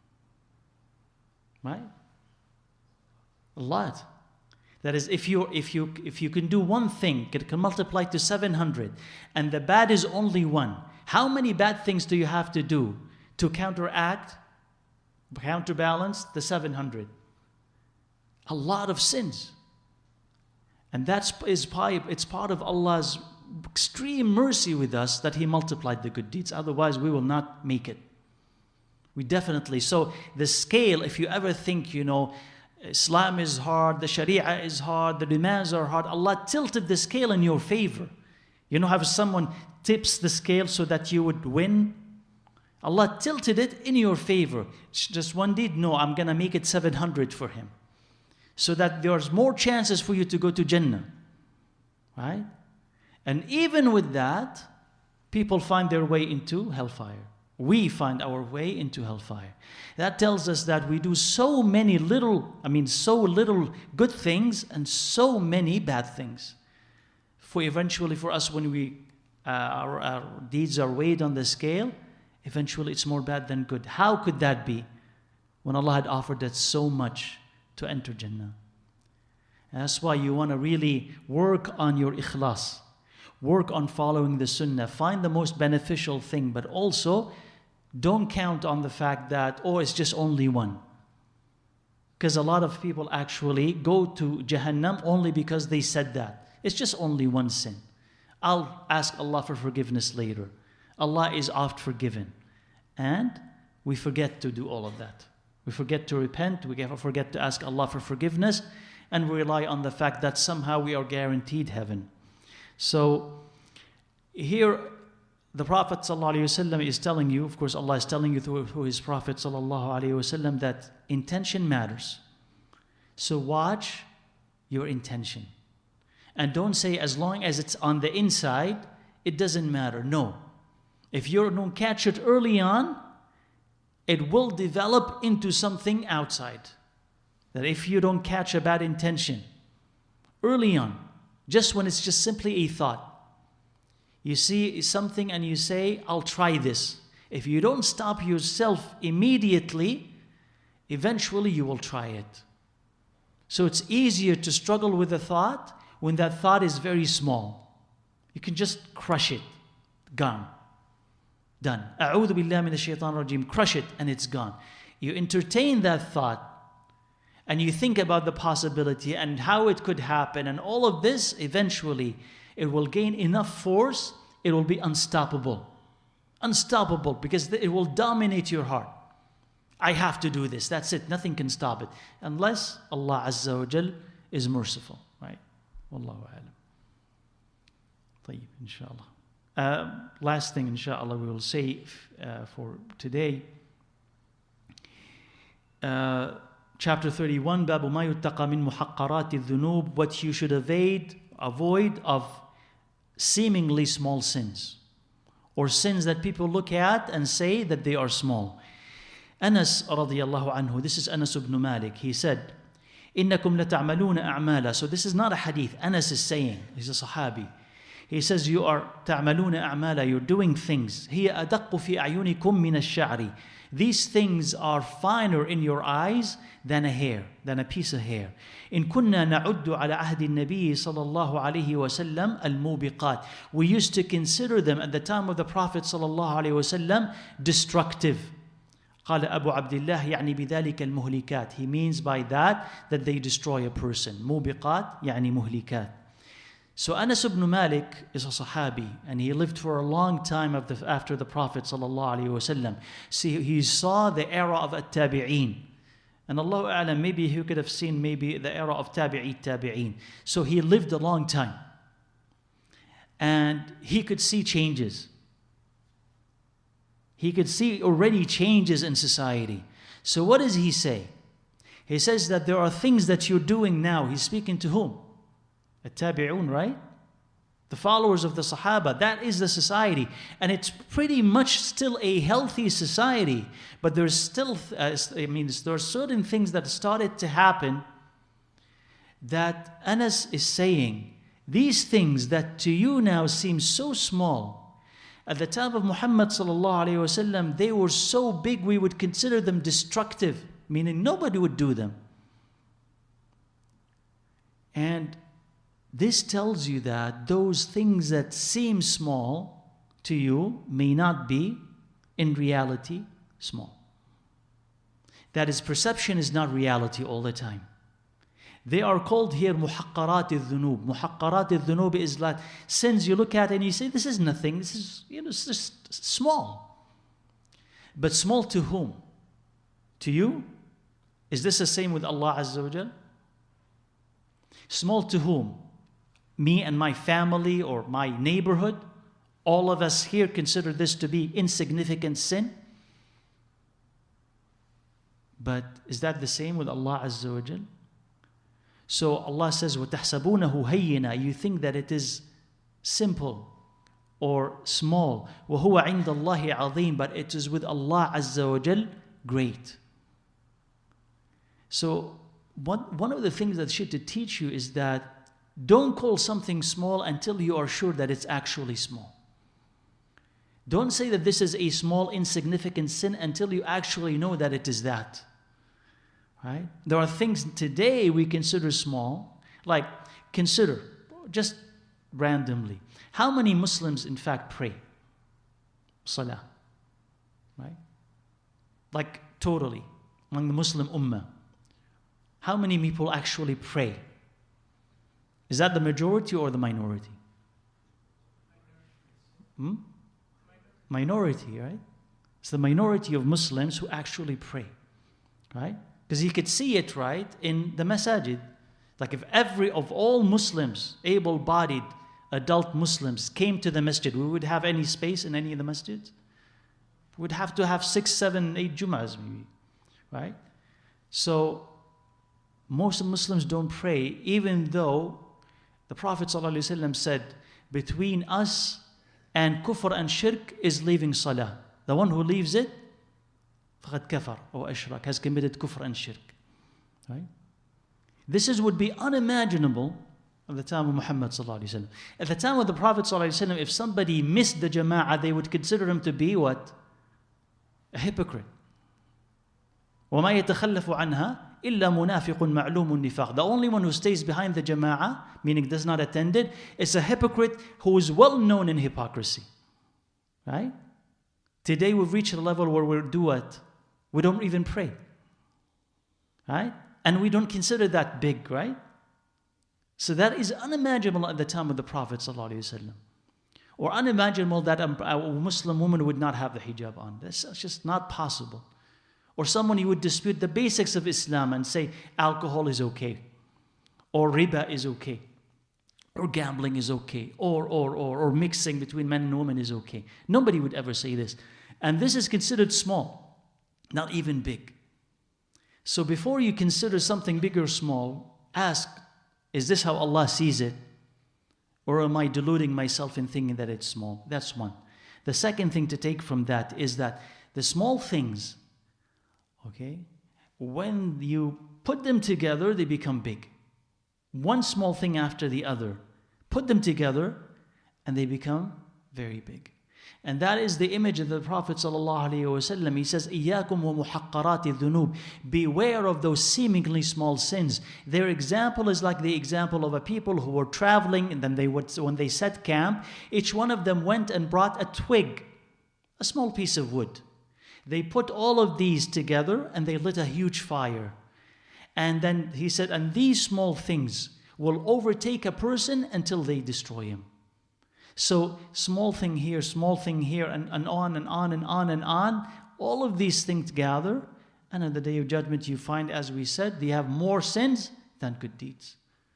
Right? A lot. That is, if you if you if you can do one thing, it can multiply to seven hundred, and the bad is only one. How many bad things do you have to do to counteract, counterbalance the seven hundred? A lot of sins. And that's is it's part of Allah's extreme mercy with us that He multiplied the good deeds. Otherwise, we will not make it. We definitely. So the scale, if you ever think, you know, Islam is hard, the Sharia is hard, the demands are hard, Allah tilted the scale in your favor. You know how someone tips the scale so that you would win? Allah tilted it in your favor. Just one deed, no, I'm going to make it seven hundred for him. So that there's more chances for you to go to Jannah. Right? And even with that, people find their way into hellfire. We find our way into hellfire. That tells us that we do so many little, I mean, so little good things and so many bad things. For eventually, for us, when we uh, our, our deeds are weighed on the scale, eventually it's more bad than good. How could that be when Allah had offered us so much to enter Jannah? And that's why you want to really work on your ikhlas. Work on following the sunnah. Find the most beneficial thing, but also don't count on the fact that, oh, it's just only one. Because a lot of people actually go to Jahannam only because they said that. It's just only one sin. I'll ask Allah for forgiveness later. Allah is oft forgiven. And we forget to do all of that. We forget to repent. We forget to ask Allah for forgiveness. And we rely on the fact that somehow we are guaranteed heaven. So here the Prophet ﷺ is telling you, of course Allah is telling you through, through His Prophet ﷺ that intention matters. So watch your intention. And don't say as long as it's on the inside, it doesn't matter. No. If you don't catch it early on, it will develop into something outside. That if you don't catch a bad intention early on, just when it's just simply a thought, you see something and you say, I'll try this. If you don't stop yourself immediately, eventually you will try it. So it's easier to struggle with a thought when that thought is very small. You can just crush it. Gone. Done. A'udhu billahi minash shaitanir rajim. Crush it and it's gone. You entertain that thought and you think about the possibility and how it could happen, and all of this, eventually it will gain enough force, it will be unstoppable. Unstoppable, because it will dominate your heart. I have to do this, that's it, nothing can stop it. Unless Allah Azza wa Jal is merciful, right? Wallahu a'lam. Tayyib, inshallah. Uh, last thing, inshallah, we will say uh, for today. Uh, Chapter thirty-one, Babu ma yuttaqa min muhaqqarati dhunub, what you should evade, avoid of seemingly small sins, or sins that people look at and say that they are small. Anas radiyallahu anhu, this is Anas ibn Malik, he said, إِنَّكُمْ لَتَعْمَلُونَ أَعْمَالًا. So this is not a hadith, Anas is saying, he's a Sahabi. He says, you are تعملون أعمالا, you're doing things. هي أدق في أعينكم من الشعر. These things are finer in your eyes than a hair, than a piece of hair. إن كنا نعد على عهد النبي صلى الله عليه وسلم الموبقات. We used to consider them at the time of the Prophet صلى الله عليه وسلم destructive. قال أبو عبد الله يعني بذلك المهلكات. He means by that that they destroy a person. موبقات يعني مهلكات. So Anas ibn Malik is a Sahabi, and he lived for a long time after the Prophet sallallahu alaihi wasallam. See, he saw the era of at-tabi'een. And Allahu a'lam, maybe he could have seen maybe the era of tabi'i tabi'een. So he lived a long time. And he could see changes. He could see already changes in society. So what does he say? He says that there are things that you're doing now. He's speaking to whom? At-tabi'un, right? The followers of the Sahaba. That is the society. And it's pretty much still a healthy society. But there's still, uh, I mean, there are certain things that started to happen that Anas is saying, these things that to you now seem so small, at the time of Muhammad sallallahu alayhi wasallam, they were so big we would consider them destructive, meaning nobody would do them. And this tells you that those things that seem small to you may not be, in reality, small. That is, perception is not reality all the time. They are called here muhaqqarat al-dhunub. Muhaqqarat al-dhunub is like sins you look at and you say, this is nothing, this is, you know, it's just small. But small to whom? To you? Is this the same with Allah Azza wa Jal? Small to whom? me and my family or my neighborhood, all of us here consider this to be insignificant sin. But is that the same with Allah Azza wa Jal? So Allah says, وَتَحْسَبُونَهُ هَيِّنًا. You think that it is simple or small. وَهُوَ عِنْدَ اللَّهِ عَظِيمٌ. But it is with Allah Azza wa Jal great. So one, one of the things that should to teach you is that don't call something small until you are sure that it's actually small. Don't say that this is a small, insignificant sin until you actually know that it is that. Right? There are things today we consider small, like consider, just randomly, how many Muslims in fact pray? Salah. Right? Like totally, among the Muslim Ummah. How many people actually pray? Is that the majority or the minority? Hmm? Minority, right? It's the minority of Muslims who actually pray, right? Because you could see it, right, in the masajid. Like if every of all Muslims, able-bodied adult Muslims, came to the masjid, we would have any space in any of the masjids? We would have to have six, seven, eight Jum'ahs maybe, right? So most Muslims don't pray, even though the Prophet ﷺ said, between us and kufr and shirk is leaving salah. The one who leaves it, فَقَدْ كَفَرْ or أَشْرَكْ, has committed kufr and shirk. Right? This is, would be unimaginable at the time of Muhammad ﷺ. At the time of the Prophet ﷺ, if somebody missed the jama'ah, they would consider him to be what? A hypocrite. وَمَا يَتَخَلَّفُ عَنْهَا إِلَّا مُنَافِقٌ مَعْلُومٌ النِّفَاقِ. The only one who stays behind the jama'ah, meaning does not attend it, is a hypocrite who is well known in hypocrisy. Right? Today we've reached a level where we do what? We don't even pray. Right? And we don't consider that big, right? So that is unimaginable at the time of the Prophet ﷺ. Or unimaginable that a Muslim woman would not have the hijab on. That's just not possible. Or someone who would dispute the basics of Islam and say alcohol is okay, or riba is okay, or gambling is okay, or, or, or, or mixing between men and women is okay. Nobody would ever say this. And this is considered small, not even big. So before you consider something big or small, ask, is this how Allah sees it? Or am I deluding myself in thinking that it's small? That's one. The second thing to take from that is that the small things, okay, when you put them together, they become big. One small thing after the other. Put them together and they become very big. And that is the image of the Prophet ﷺ. He says, إِيَّاكُمْ وَمُحَقَّرَاتِ الذُّنُوبِ. Beware of those seemingly small sins. Their example is like the example of a people who were traveling, and then they would, when they set camp, each one of them went and brought a twig, a small piece of wood. They put all of these together and they lit a huge fire. And then he said, and these small things will overtake a person until they destroy him. So small thing here, small thing here, and, and on and on and on and on. All of these things gather, and on the day of judgment you find, as we said, they have more sins than good deeds.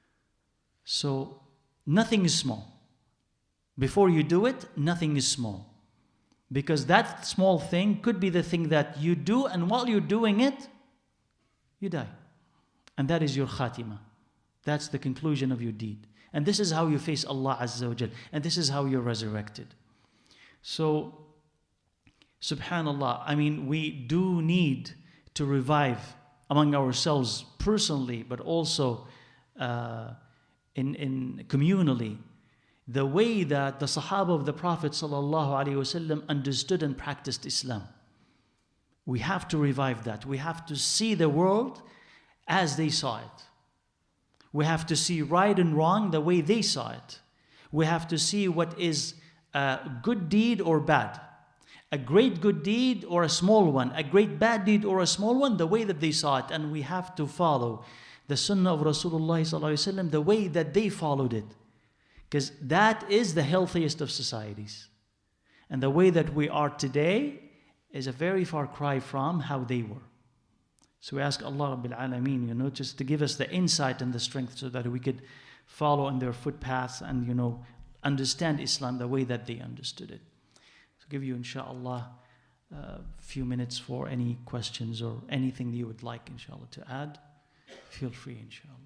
So nothing is small. Before you do it, nothing is small. Because that small thing could be the thing that you do, and while you're doing it, you die. And that is your khatima. That's the conclusion of your deed. And this is how you face Allah Azza wa Jal. And this is how you're resurrected. So, subhanallah, I mean, we do need to revive among ourselves personally, but also uh, in, in communally, the way that the Sahaba of the Prophet ﷺ understood and practiced Islam. We have to revive that. We have to see the world as they saw it. We have to see right and wrong the way they saw it. We have to see what is a good deed or bad. A great good deed or a small one. A great bad deed or a small one, the way that they saw it. And we have to follow the sunnah of Rasulullah ﷺ the way that they followed it. Because that is the healthiest of societies. And the way that we are today is a very far cry from how they were. So we ask Allah Rabbil Alameen, you know, just to give us the insight and the strength so that we could follow in their footpaths and, you know, understand Islam the way that they understood it. So give you, inshallah, a few minutes for any questions or anything that you would like, inshallah, to add. Feel free, inshallah.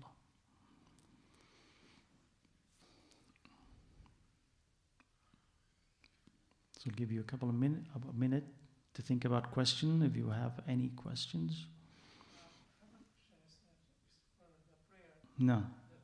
So I'll give you a couple of minutes, a minute to think about question, if you have any questions. No.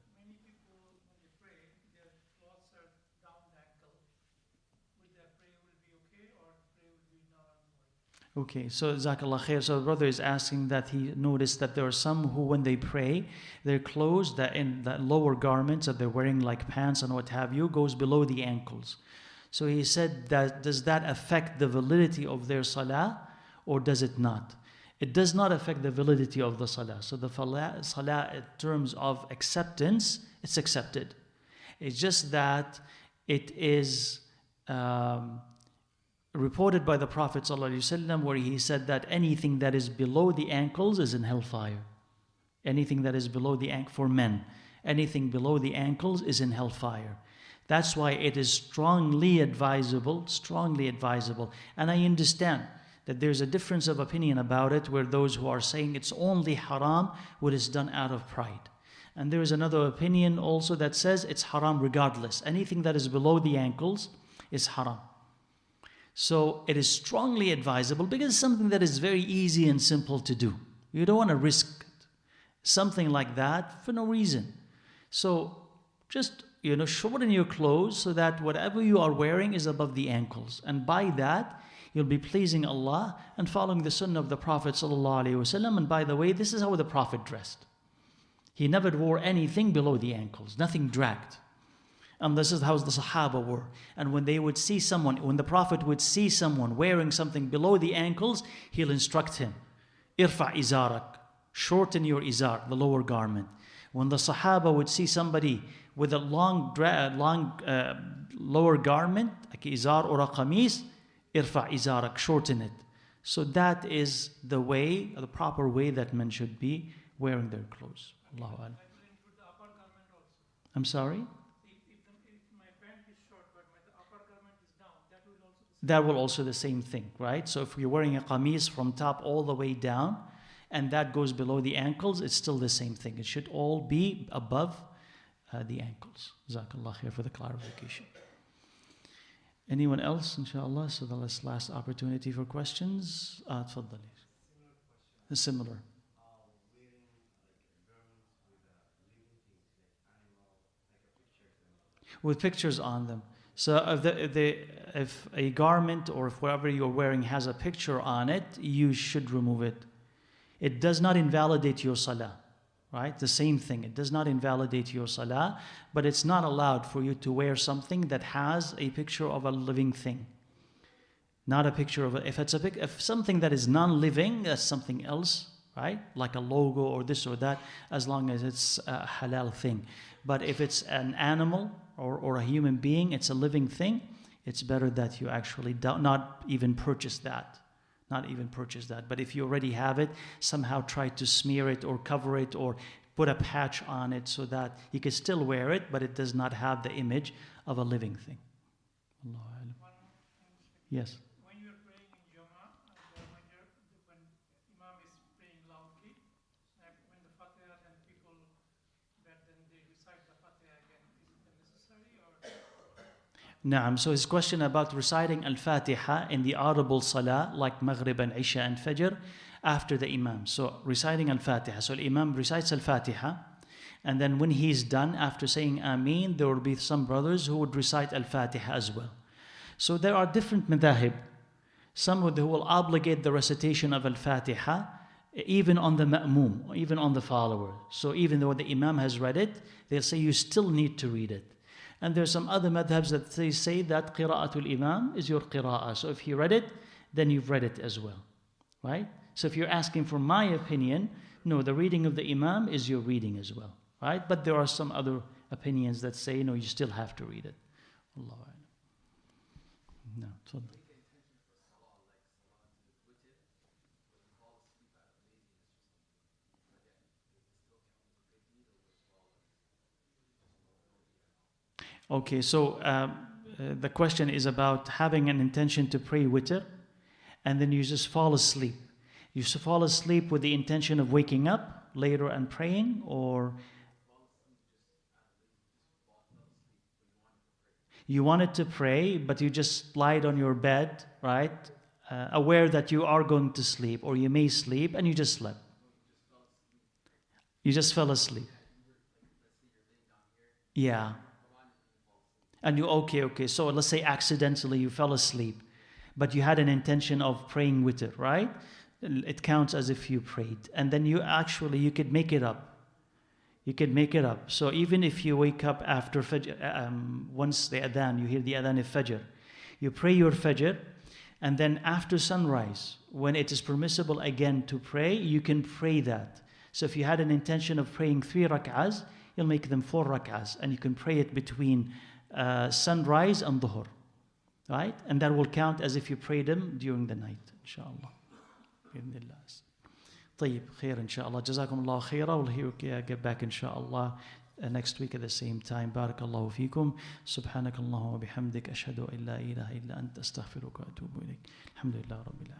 Okay, so Jazakallah khair. So the brother is asking that he noticed that there are some who, when they pray, their clothes, that in the lower garments that they're wearing, like pants and what have you, goes below the ankles. So he said that, does that affect the validity of their salah, or does it not? It does not affect the validity of the salah. So the salah, in terms of acceptance, it's accepted. It's just that it is um, reported by the Prophet ﷺ, where he said that anything that is below the ankles is in hellfire. Anything that is below the ankle, for men, anything below the ankles is in hellfire. That's why it is strongly advisable, strongly advisable. And I understand that there's a difference of opinion about it, where those who are saying it's only haram what is done out of pride. And there is another opinion also that says it's haram regardless. Anything that is below the ankles is haram. So it is strongly advisable because it's something that is very easy and simple to do. You don't want to risk something like that for no reason. So just, you know, shorten your clothes so that whatever you are wearing is above the ankles. And by that, you'll be pleasing Allah and following the sunnah of the Prophet ﷺ. And by the way, this is how the Prophet dressed. He never wore anything below the ankles, nothing dragged. And this is how the Sahaba were. And when they would see someone, when the Prophet would see someone wearing something below the ankles, he'll instruct him, Irfa izarak, shorten your izar, the lower garment. When the Sahaba would see somebody with a long, long uh, lower garment, like izar or a qamis, Irfa izarak, shorten it. So that is the way, the proper way that men should be wearing their clothes. Allahu Alam. I'm sorry? That will also the same thing, right? So if you're wearing a qamis from top all the way down, and that goes below the ankles, it's still the same thing. It should all be above uh, the ankles. Jazakallah khair for the clarification. Anyone else, inshallah? So the last, last opportunity for questions. Uh, tfaddali. Similar. With pictures on them. So if, the, if, the, if a garment or if whatever you're wearing has a picture on it, you should remove it. It does not invalidate your salah, right? The same thing. It does not invalidate your salah, but it's not allowed for you to wear something that has a picture of a living thing. Not a picture of a, if it's a pic, if something that is non-living, that's something else, right? Like a logo or this or that, as long as it's a halal thing. But if it's an animal or, or a human being, it's a living thing, it's better that you actually do not even purchase that. Not even purchase that. But if you already have it, somehow try to smear it or cover it or put a patch on it so that you can still wear it, but it does not have the image of a living thing. Allahu Alam. Yes. When you're praying in Jama'ah, and when, you're, when Imam is praying loudly, like when the Fatiha and people, that then they recite the Fatiha again, is it necessary or? Naam. So his question about reciting Al-Fatiha in the audible salah, like Maghrib and Isha and Fajr, after the Imam. So reciting Al-Fatiha. So the Imam recites Al-Fatiha, and then when he's done, after saying Ameen, there will be some brothers who would recite Al-Fatiha as well. So there are different madhahib. Some who will obligate the recitation of Al-Fatiha even on the ma'mum, even on the follower. So even though the Imam has read it, they'll say you still need to read it. And there's some other madhabs that they say that qira'atul imam is your qira'ah. So if he read it, then you've read it as well, right? So if you're asking for my opinion, no, the reading of the imam is your reading as well, right? But there are some other opinions that say, no, you still have to read it. Allah. No, tfaddal. Okay, so um, uh, the question is about having an intention to pray witr, and then you just fall asleep. You s- fall asleep with the intention of waking up later and praying, or you wanted to pray, but you just lied on your bed, right? Uh, aware that you are going to sleep, or you may sleep, and you just slept. You just fell asleep. Yeah. And you, okay, okay. So let's say accidentally you fell asleep, but you had an intention of praying with it, right? It counts as if you prayed. And then you actually, you could make it up. You could make it up. So even if you wake up after Fajr, um, once the adhan, you hear the adhan of Fajr, you pray your Fajr, and then after sunrise, when it is permissible again to pray, you can pray that. So if you had an intention of praying three rak'ahs, you'll make them four rak'ahs, and you can pray it between uh, sunrise and dhuhr, right? And that will count as if you prayed them during the night, inshallah. بإذن الله. طيب خير إن شاء الله. جزاكم الله خيرا. We'll hear, uh, get back inshallah uh, next week at the same time. بارك الله فيكم. سبحانك اللهم وبحمدك أشهد أن لا إله إلا أنت أستغفرك وأتوب إليك. الحمد لله رب العالمين.